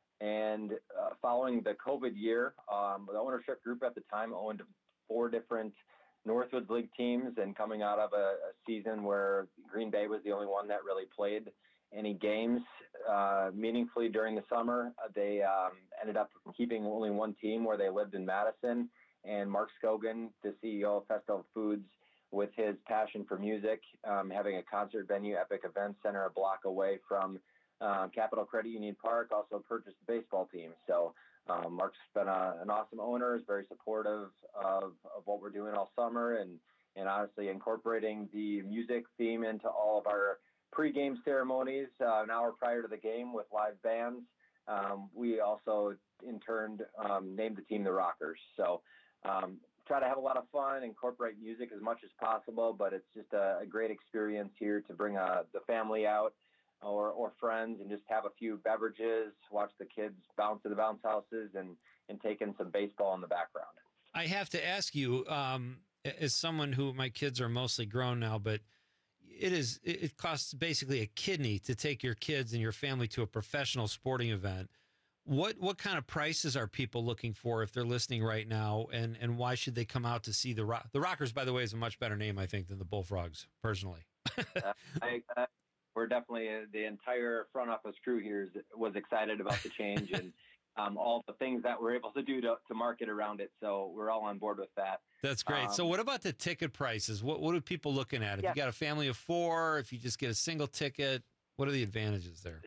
And uh, following the COVID year, um, the ownership group at the time owned four different Northwoods League teams, and coming out of a, a season where Green Bay was the only one that really played any games uh, meaningfully during the summer, uh, they um, ended up keeping only one team where they lived in Madison. And Mark Scogan, the C E O of Festo Foods, with his passion for music, um, having a concert venue, Epic Event Center, a block away from uh, Capital Credit Union Park, also purchased the baseball team. So um, Mark's been a, an awesome owner, is very supportive of, of what we're doing all summer, and, and honestly incorporating the music theme into all of our pregame ceremonies uh, an hour prior to the game with live bands. Um, we also, in turn, um, named the team the Rockers. So um, try to have a lot of fun, incorporate music as much as possible, but it's just a, a great experience here to bring uh, the family out or, or friends and just have a few beverages, watch the kids bounce to the bounce houses, and, and take in some baseball in the background. I have to ask you, um, as someone who, my kids are mostly grown now, but it is, it costs basically a kidney to take your kids and your family to a professional sporting event. What what kind of prices are people looking for if they're listening right now, and, and why should they come out to see the Rock? The Rockers, by the way, is a much better name, I think, than the Bullfrogs, personally. uh, I, uh, we're definitely, uh, the entire front office crew here is, was excited about the change and um, all the things that we're able to do to, to market around it. So we're all on board with that. That's great. Um, so what about the ticket prices? What what are people looking at? If yeah. you got a family of four, if you just get a single ticket, what are the advantages there?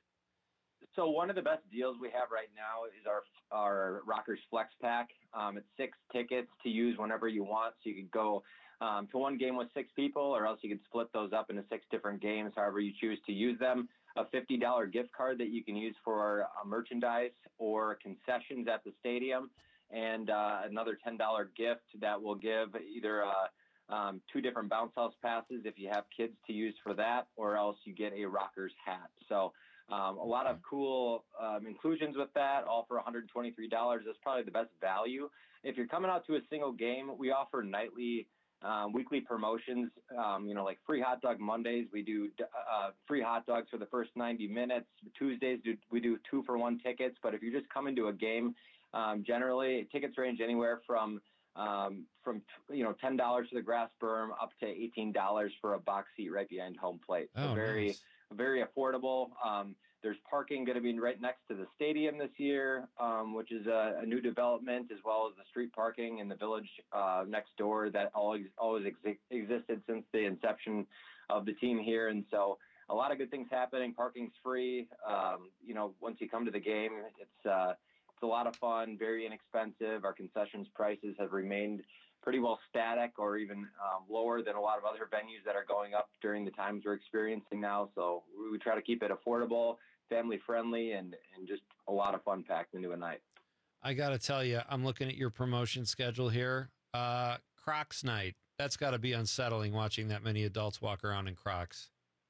So one of the best deals we have right now is our our Rockers Flex Pack. Um, it's six tickets to use whenever you want. So you could go um, to one game with six people, or else you could split those up into six different games, however you choose to use them. A fifty dollars gift card that you can use for uh, merchandise or concessions at the stadium, and uh, another ten dollars gift that will give either a, um, two different bounce house passes if you have kids to use for that, or else you get a Rockers hat. So um, a lot of cool um, inclusions with that, all for one hundred twenty-three dollars. That's probably the best value. If you're coming out to a single game, we offer nightly, um, weekly promotions, um, you know, like free hot dog Mondays. We do uh, free hot dogs for the first ninety minutes. Tuesdays, do, we do two for one tickets. But if you're just coming to a game, um, generally tickets range anywhere from um, from, you know, ten dollars for the grass berm up to eighteen dollars for a box seat right behind home plate. So Oh, very, nice. very affordable. Um, there's parking going to be right next to the stadium this year, um, which is a, a new development, as well as the street parking in the village uh, next door that always, always ex- existed since the inception of the team here. And so a lot of good things happening. Parking's free. Um, you know, once you come to the game, it's, uh, it's a lot of fun, very inexpensive. Our concessions prices have remained pretty well static, or even um, lower than a lot of other venues that are going up during the times we're experiencing now. So we try to keep it affordable, family friendly, and, and just a lot of fun packed into a night. I got to tell you, I'm looking at your promotion schedule here. Uh, Crocs night. That's got to be unsettling watching that many adults walk around in Crocs.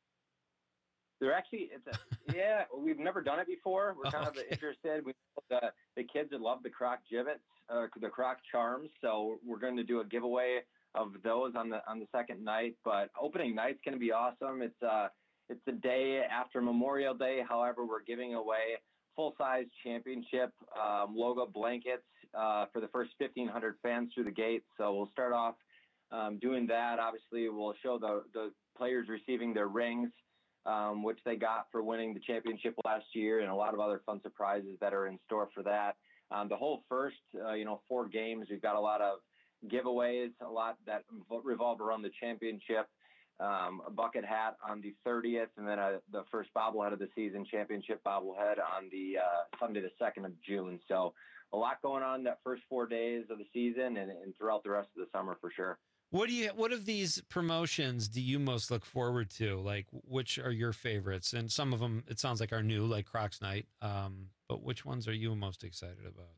They're actually, it's a, yeah, we've never done it before. We're kind Okay. of interested. We the the kids would love the Croc Gibbets, uh, the Croc Charms. So we're going to do a giveaway of those on the on the second night. But opening night's going to be awesome. It's uh it's the day after Memorial Day. However, we're giving away full size championship um, logo blankets uh, for the first fifteen hundred fans through the gate. So we'll start off um, doing that. Obviously, we'll show the the players receiving their rings, Um, which they got for winning the championship last year, and a lot of other fun surprises that are in store for that. Um, the whole first, uh, you know, four games, we've got a lot of giveaways, a lot that revolve around the championship, um, a bucket hat on the thirtieth, and then a, the first bobblehead of the season, championship bobblehead on the uh, Sunday, the second of June. So a lot going on that first four days of the season, and, and throughout the rest of the summer for sure. What do you? What of these promotions do you most look forward to? Like, which are your favorites? And some of them, it sounds like, are new, like Crocs Night. Um, but which ones are you most excited about?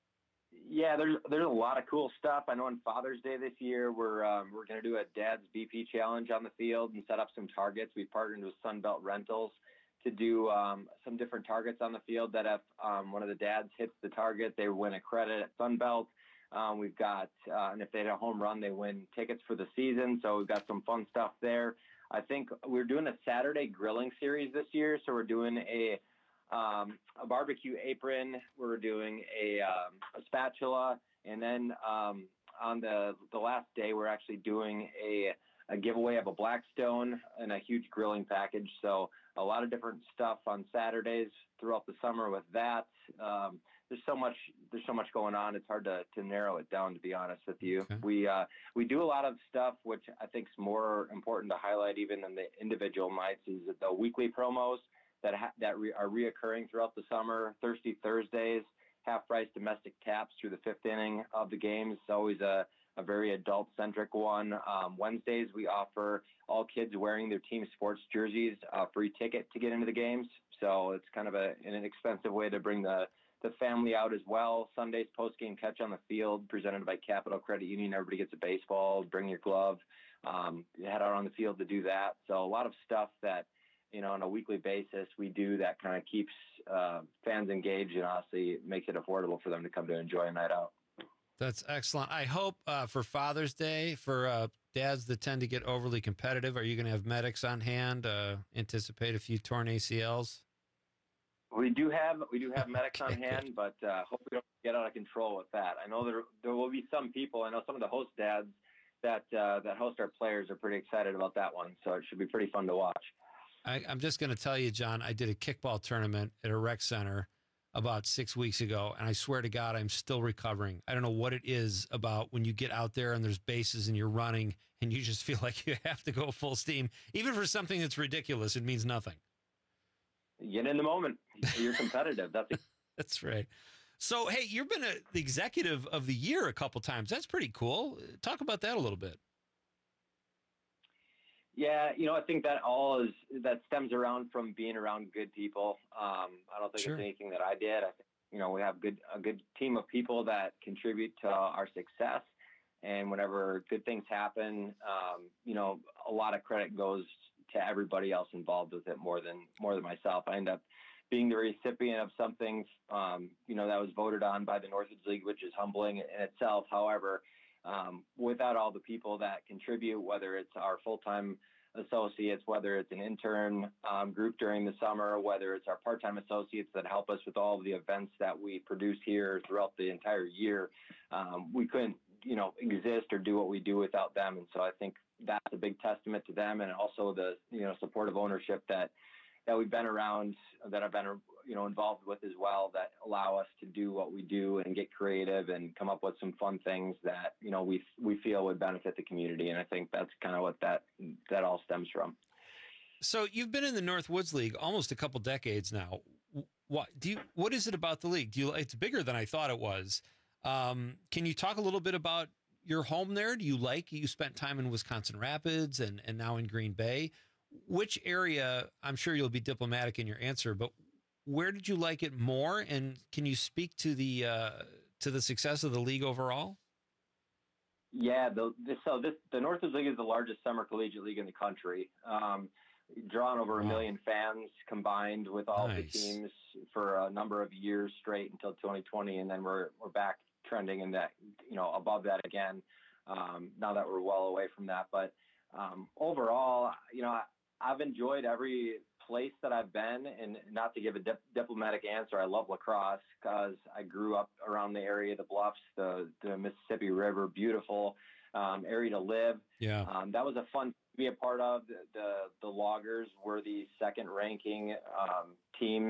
Yeah, there's there's a lot of cool stuff. I know on Father's Day this year, we're um, we're going to do a Dad's B P challenge on the field and set up some targets. We've partnered with Sunbelt Rentals to do um, some different targets on the field that if um, one of the dads hits the target, they win a credit at Sunbelt. Um, we've got, uh, and if they hit a home run, they win tickets for the season. So we've got some fun stuff there. I think we're doing a Saturday grilling series this year. So we're doing a, um, a barbecue apron. We're doing a, um, a spatula. And then um, on the, the last day, we're actually doing a, a giveaway of a Blackstone and a huge grilling package. So a lot of different stuff on Saturdays throughout the summer with that. Um, there's so much, there's so much going on. It's hard to, to narrow it down, to be honest with you. Okay. We, uh, we do a lot of stuff, which I think is more important to highlight even than the individual nights, is the weekly promos that, ha- that re- are reoccurring throughout the summer. Thirsty Thursdays, half price domestic taps through the fifth inning of the games. It's always a, a very adult centric one. Um, Wednesdays, we offer all kids wearing their team sports jerseys a free ticket to get into the games. So it's kind of a, an inexpensive way to bring the, the family out as well. Sundays, post-game catch on the field presented by Capital Credit Union. Everybody gets a baseball, bring your glove, um, head out on the field to do that. So a lot of stuff that, you know, on a weekly basis we do that kind of keeps uh, fans engaged, and honestly makes it affordable for them to come to enjoy a night out. That's excellent. I hope uh, for Father's Day, for uh, dads that tend to get overly competitive, are you going to have medics on hand? Uh, anticipate a few torn A C Ls? We do have we do have medics Okay, on hand, good. but uh, hope we don't get out of control with that. I know there there will be some people. I know some of the host dads that uh, that host our players are pretty excited about that one, so it should be pretty fun to watch. I, I'm just going to tell you, John, I did a kickball tournament at a rec center about six weeks ago, and I swear to God, I'm still recovering. I don't know what it is about when you get out there and there's bases and you're running and you just feel like you have to go full steam. Even for something that's ridiculous, it means nothing. Get in the moment. You're competitive. That's That's right. So, hey, you've been a, the executive of the year a couple times. That's pretty cool. Talk about that a little bit. Yeah, you know, I think that all is that stems around from being around good people. Um, I don't think Sure. it's anything that I did. I think, you know, we have good a good team of people that contribute to our success, And whenever good things happen, um, you know, a lot of credit goes to everybody else involved with it more than more than myself. I end up being the recipient of something, um, you know, that was voted on by the Northwoods League, which is humbling in itself. However, um, without all the people that contribute, whether it's our full-time associates, whether it's an intern um, group during the summer, whether it's our part-time associates that help us with all of the events that we produce here throughout the entire year, um, we couldn't, you know, exist or do what we do without them. And so I think that's a big testament to them, and also the, you know, supportive ownership that that we've been around, that I've been, you know, involved with as well, that allow us to do what we do and get creative and come up with some fun things that, you know, we we feel would benefit the community. And I think that's kind of what that that all stems from. So you've been in the Northwoods League almost a couple decades now. What do you? What is it about the league? Do you? It's bigger than I thought it was. Um, can you talk a little bit about your home there? Do you like? You spent time in Wisconsin Rapids and and now in Green Bay. Which area, I'm sure you'll be diplomatic in your answer, but where did you like it more? And can you speak to the uh, to the success of the league overall? Yeah, the, this, so this the Northwoods League is the largest summer collegiate league in the country, um, drawing over a million fans combined with all nice. the teams for a number of years straight until twenty twenty, and then we're we're back trending in that, you know, above that again. Um, now that we're well away from that, but um, overall, you know. I, I've enjoyed every place that I've been, and not to give a dip- diplomatic answer, I love lacrosse because I grew up around the area, the Bluffs, the, the Mississippi River, beautiful um, area to live. Yeah, um, that was a fun to be a part of. The the, the Loggers were the second ranking um, team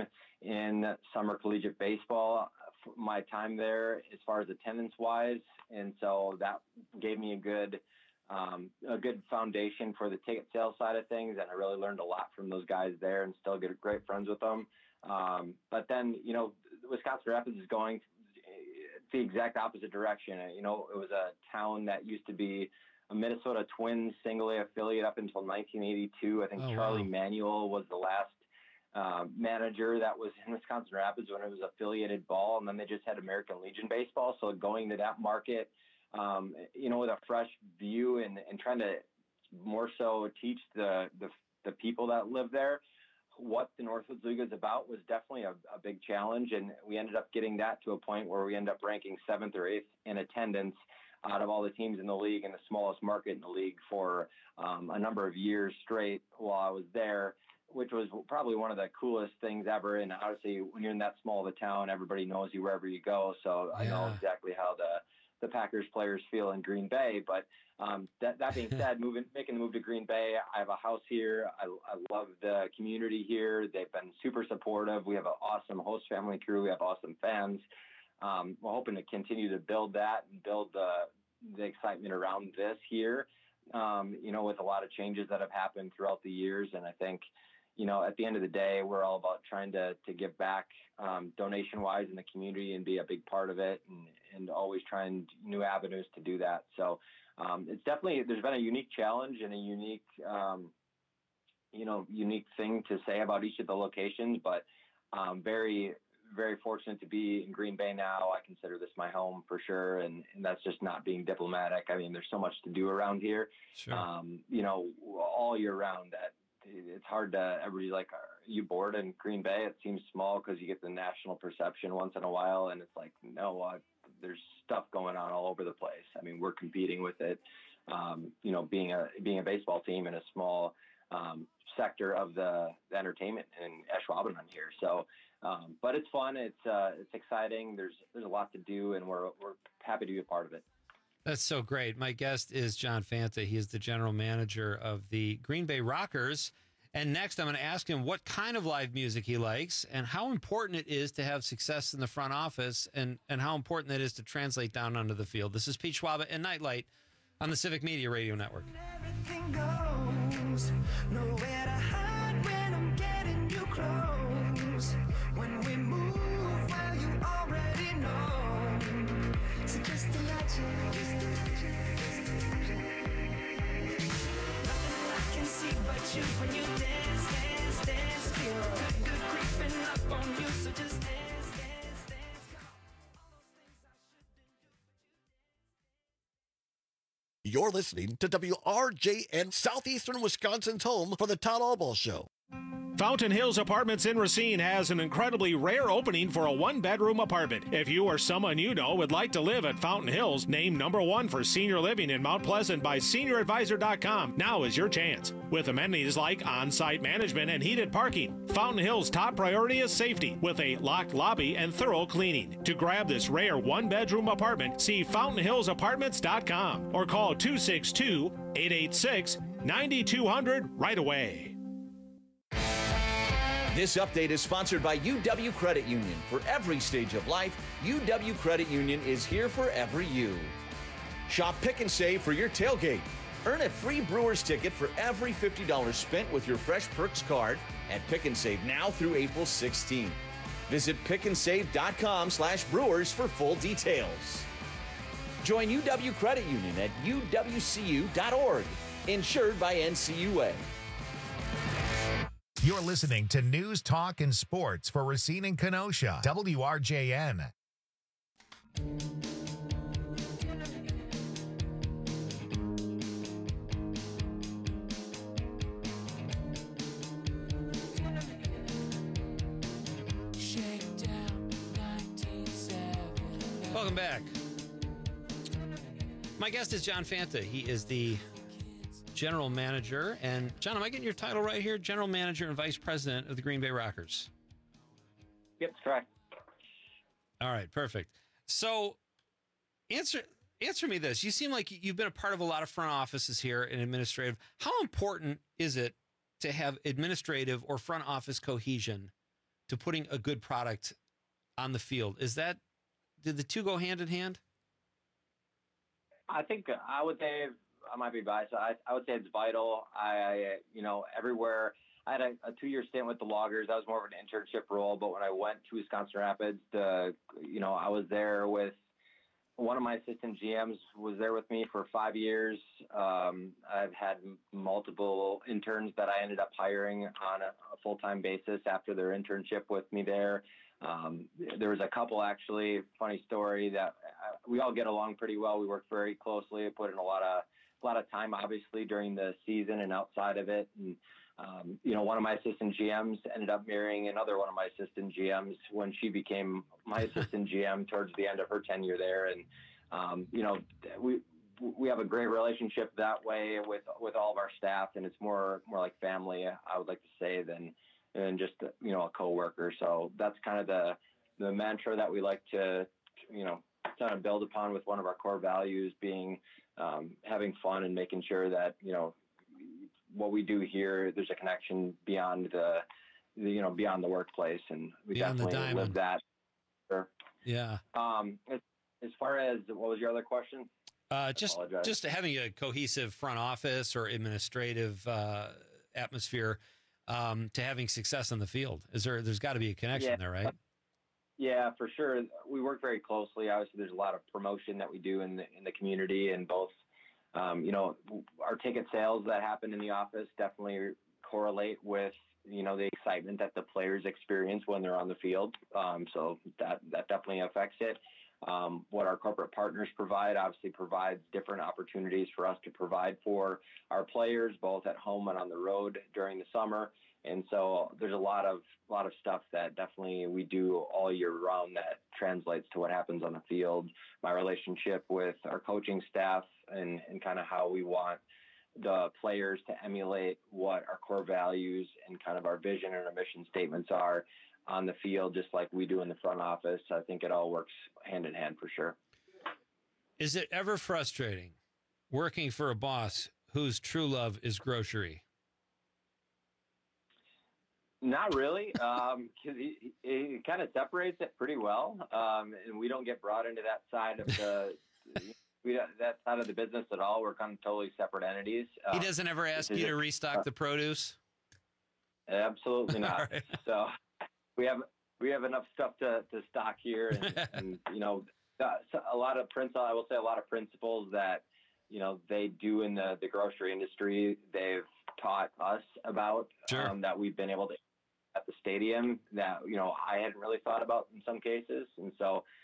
in summer collegiate baseball. My time there, as far as attendance wise, and so that gave me a good. Um, a good foundation for the ticket sales side of things. And I really learned a lot from those guys there and still get great friends with them. Um, but then, you know, Wisconsin Rapids is going the exact opposite direction. You know, it was a town that used to be a Minnesota Twins single A affiliate up until nineteen eighty-two. I think oh, Charlie wow. Manuel was the last uh, manager that was in Wisconsin Rapids when it was affiliated ball. And then they just had American Legion baseball. So going to that market, Um, you know, with a fresh view and, and trying to more so teach the, the the people that live there what the Northwoods League is about was definitely a, a big challenge. And we ended up getting that to a point where we ended up ranking seventh or eighth in attendance out of all the teams in the league and the smallest market in the league for um, a number of years straight while I was there, which was probably one of the coolest things ever. And obviously, when you're in that small of a town, everybody knows you wherever you go. So yeah. I know exactly how the the Packers players feel in Green Bay. But um, that, that being said, moving, making the move to Green Bay, I have a house here. I, I love the community here. They've been super supportive. We have an awesome host family crew. We have awesome fans. Um, we're hoping to continue to build that and build the, the excitement around this here, um, you know, with a lot of changes that have happened throughout the years. And I think, you know, at the end of the day, we're all about trying to to give back um, donation-wise in the community and be a big part of it, and, and always trying new avenues to do that. So um, it's definitely, there's been a unique challenge and a unique, um, you know, unique thing to say about each of the locations, but um, very, very fortunate to be in Green Bay now. I consider this my home for sure, and, and that's just not being diplomatic. I mean, there's so much to do around here, sure. um, you know, all year round that it's hard to, everybody's like, are you bored in Green Bay? It seems small because you get the national perception once in a while. And it's like, no, uh, there's stuff going on all over the place. I mean, we're competing with it, um, you know, being a, being a baseball team in a small um, sector of the, the entertainment in Ashwaubenon here. So, um, but it's fun. It's, uh, it's exciting. There's, there's a lot to do, and we're, we're happy to be a part of it. That's so great. My guest is John Fanta. He is the general manager of the Green Bay Rockers. And next, I'm going to ask him what kind of live music he likes and how important it is to have success in the front office, and, and how important that is to translate down onto the field. This is Pete Schwaba and Nightlight on the Civic Media Radio Network. Everything goes, nowhere to hide when I'm getting you close. When we move, well, you already know. So just imagine. Nothing I can see but you when you dance, dance, dance. Feel good, good creeping up on you. So just dance, dance, dance. You're listening to W R J N, Southeastern Wisconsin's home for the Todd Albaugh Show. Fountain Hills Apartments in Racine has an incredibly rare opening for a one-bedroom apartment. If you or someone you know would like to live at Fountain Hills, named number one for senior living in Mount Pleasant by senior advisor dot com, now is your chance. With amenities like on-site management and heated parking, Fountain Hills' top priority is safety, with a locked lobby and thorough cleaning. To grab this rare one-bedroom apartment, see fountain hills apartments dot com or call two six two, eight eight six, nine two zero zero right away. This update is sponsored by U W Credit Union. For every stage of life, U W Credit Union is here for every you. Shop Pick and Save for your tailgate. Earn a free Brewers ticket for every fifty dollars spent with your Fresh Perks card at Pick and Save now through April sixteenth. Visit pick and save dot com slash brewers for full details. Join U W Credit Union at U W C U dot org. Insured by N C U A. You're listening to News, Talk, and Sports for Racine and Kenosha. W R J N. Welcome back. My guest is John Fanta. He is the general manager. And, John, am I getting your title right here? General manager and vice president of the Green Bay Rockers. Yep, that's correct. All right, perfect. So answer answer me this. You seem like you've been a part of a lot of front offices here and administrative. How important is it to have administrative or front office cohesion to putting a good product on the field? Is that, did the two go hand in hand? I think I would say, I might be biased. I, I would say it's vital. I, I you know, everywhere. I had a, a two-year stint with the Loggers. That was more of an internship role. But when I went to Wisconsin Rapids, the, you know, I was there with one of my assistant G Ms was there with me for five years. Um, I've had m- multiple interns that I ended up hiring on a, a full-time basis after their internship with me there. Um, there was a couple, actually, funny story that uh, we all get along pretty well. We work very closely. I put in a lot of a lot of time, obviously, during the season and outside of it. And, um, you know, one of my assistant G Ms ended up marrying another one of my assistant G Ms when she became my assistant G M towards the end of her tenure there. And, um, you know, we we have a great relationship that way with with all of our staff, and it's more more like family, I would like to say, than than just, you know, a coworker. So that's kind of the the mantra that we like to, you know, kind of build upon, with one of our core values being um, having fun and making sure that, you know, what we do here, there's a connection beyond the, the you know, beyond the workplace. And we Beyond the definitely live diamond. that. Sure. Yeah. Um, as, as far as, what was your other question? Uh, just apologize. just having a cohesive front office or administrative uh, atmosphere um, to having success on the field. Is there? There's got to be a connection Yeah. there, right? Yeah, for sure. We work very closely. Obviously, there's a lot of promotion that we do in the in the community, and both, um, you know, our ticket sales that happen in the office definitely correlate with, you know, the excitement that the players experience when they're on the field. Um, so that that definitely affects it. Um, what our corporate partners provide obviously provides different opportunities for us to provide for our players, both at home and on the road during the summer. And so there's a lot of lot of stuff that definitely we do all year round that translates to what happens on the field. My relationship with our coaching staff and, and kind of how we want the players to emulate what our core values and kind of our vision and our mission statements are on the field, just like we do in the front office. I think it all works hand in hand for sure. Is it ever frustrating working for a boss whose true love is grocery? Not really, um, cause he, he kind of separates it pretty well. Um, and we don't get brought into that side of the, we don't, that side of the business at all. We're kind of totally separate entities. He Um, doesn't ever ask this you is to a- restock the produce? Absolutely not. All right. So we have we have enough stuff to, to stock here, and, and you know, uh, so a lot of principles. I will say a lot of principles that, you know, they do in the, the grocery industry. They've taught us about Sure. um, that we've been able to at the stadium that, you know, I hadn't really thought about in some cases, and so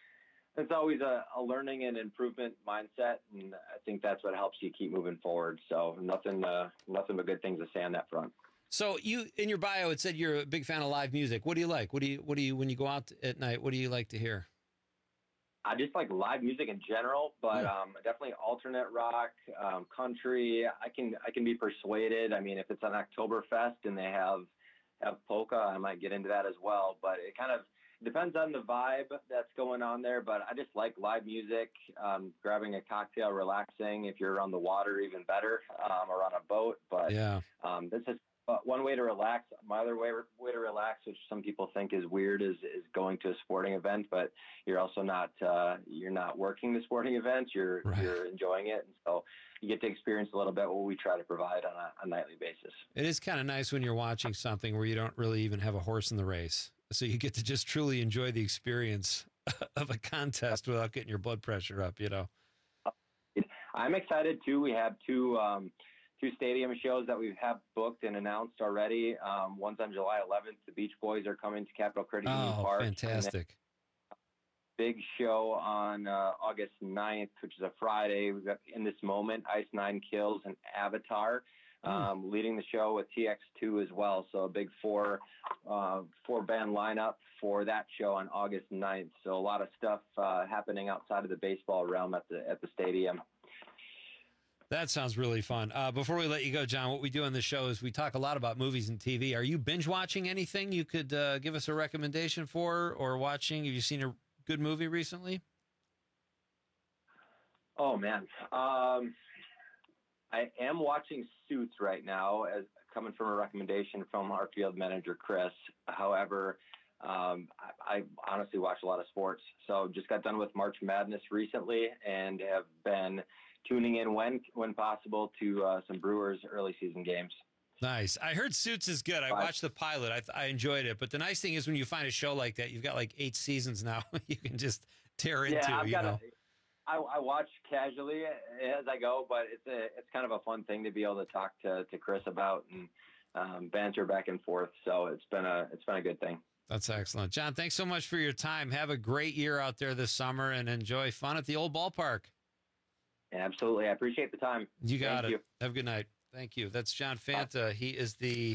it's always a, a learning and improvement mindset, and I think that's what helps you keep moving forward. So nothing, uh, nothing but good things to say on that front. So you, in your bio, it said you're a big fan of live music. What do you like? What do you, what do you, when you go out at night, what do you like to hear? I just like live music in general, but Yeah. um, definitely alternate rock, um, country. I can, I can be persuaded. I mean, if it's an Oktoberfest and they have, have polka, I might get into that as well, but it kind of depends on the vibe that's going on there. But I just like live music, um, grabbing a cocktail, relaxing. If you're on the water, even better, um, or on a boat. But Yeah. um, this is uh, one way to relax. My other way, way to relax, which some people think is weird, is, is going to a sporting event, but you're also not, uh, you're not working the sporting events. You're, Right. you're enjoying it. And so you get to experience a little bit what we try to provide on a, a nightly basis. It is kind of nice when you're watching something where you don't really even have a horse in the race. So you get to just truly enjoy the experience of a contest without getting your blood pressure up, you know? I'm excited too. We have two, um, two stadium shows that we have booked and announced already. Um, one's on July eleventh. The Beach Boys are coming to Capital Credit Union Oh, Park. And then fantastic. big show on uh, August ninth, which is a Friday. We've got In This Moment, Ice Nine Kills, and Avatar um, leading the show with T X two as well. So a big four, uh, four band lineup for that show on August ninth. So a lot of stuff uh, happening outside of the baseball realm at the at the stadium. That sounds really fun. Uh, before we let you go, John, what we do on the show is we talk a lot about movies and T V. Are you binge watching anything you could uh, give us a recommendation for, or watching? Have you seen a good movie recently? Oh man, um, I am watching Suits right now, as coming from a recommendation from our field manager Chris. However, um, I, I honestly watch a lot of sports, so just got done with March Madness recently, and have been tuning in when when possible to uh, some Brewers early season games. Nice. I heard Suits is good. I watched the pilot. I, I enjoyed it. But the nice thing is when you find a show like that, you've got like eight seasons now you can just tear into, yeah, I've you got know. A, I, I watch casually as I go, but it's a it's kind of a fun thing to be able to talk to, to Chris about and um, banter back and forth. So it's been a it's been a good thing. That's excellent. John, thanks so much for your time. Have a great year out there this summer and enjoy fun at the old ballpark. Absolutely. I appreciate the time. You got Thank it. you. Have a good night. Thank you. That's John Fanta. He is the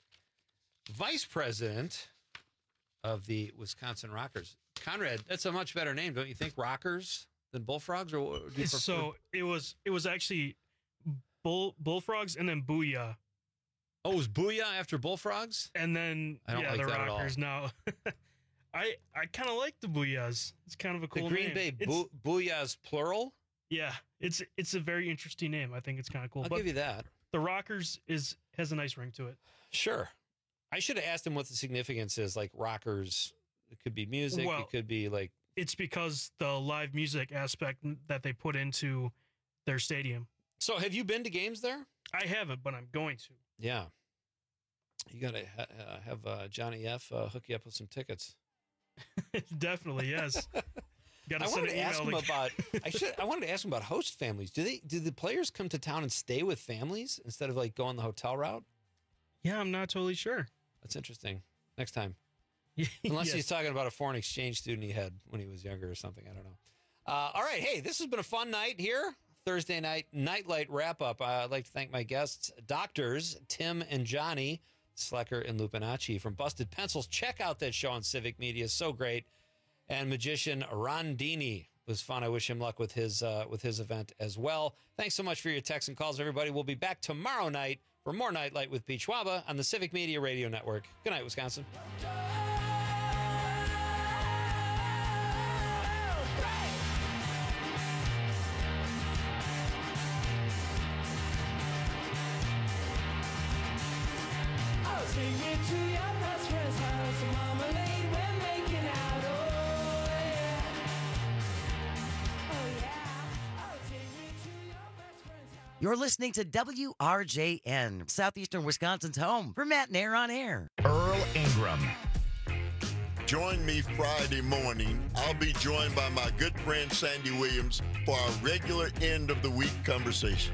vice president of the Wisconsin Rockers. Conrad, that's a much better name, don't you think? Rockers than Bullfrogs, or what do you prefer? So it was it was actually bull bullfrogs and then Booyah. Oh, it was Booyah after Bullfrogs? And then I don't yeah, like the that at all. Rockers now. I I kind of like the Booyahs. It's kind of a cool the Green name. Bay It's- Boo- Booyah's plural? Yeah, it's it's a very interesting name. I think it's kind of cool. I'll But give you that. The Rockers is has a nice ring to it. Sure. I should have asked him what the significance is. Like rockers, it could be music. Well, it could be like. It's because the live music aspect that they put into their stadium. So have you been to games there? I haven't, but I'm going to. Yeah. You got to ha- uh, have uh, Johnny F uh, hook you up with some tickets. Definitely, yes. Gotta I send wanted an to ask him email to- about. I should. I wanted to ask him about host families. Do they? Do the players come to town and stay with families instead of like going the hotel route? Yeah, I'm not totally sure. That's interesting. Next time, unless Yes. he's talking about a foreign exchange student he had when he was younger or something. I don't know. Uh, all right. Hey, this has been a fun night here. Thursday night nightlight wrap up. Uh, I'd like to thank my guests, doctors Tim and Johnny Slecker and Lupinacci from Busted Pencils. Check out that show on Civic Media. So great. And magician Rondini was fun. I wish him luck with his uh, with his event as well. Thanks so much for your texts and calls, everybody. We'll be back tomorrow night for more Nightlight with Pete Schwaba on the Civic Media Radio Network. Good night, Wisconsin. I'll take you to your best friend's house. Marmalade, we're making out. Oh, yeah. Oh, yeah. I'll take you to your best friend's house. You're listening to W R J N, Southeastern Wisconsin's home for Matt Nair on Air. Earl Ingram. Join me Friday morning. I'll be joined by my good friend Sandy Williams for our regular end of the week conversation.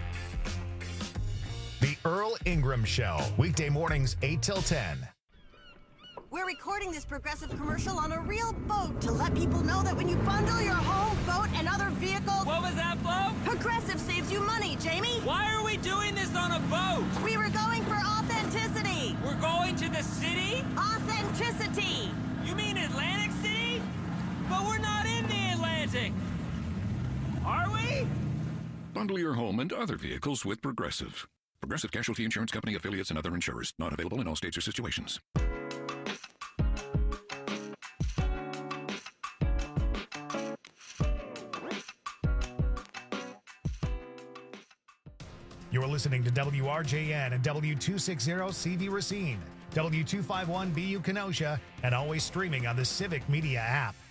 The Earl Ingram Show, weekday mornings eight till ten. We're recording this Progressive commercial on a real boat to let people know that when you bundle your home, boat, and other vehicles... What was that, Flo? Progressive saves you money, Jamie. Why are we doing this on a boat? We were going for authenticity. We're going to the city? Authenticity. You mean Atlantic City? But we're not in the Atlantic. Are we? Bundle your home and other vehicles with Progressive. Progressive Casualty Insurance Company, affiliates, and other insurers. Not available in all states or situations. You're listening to W R J N and W two sixty C V Racine, W two fifty-one B U Kenosha, and always streaming on the Civic Media app.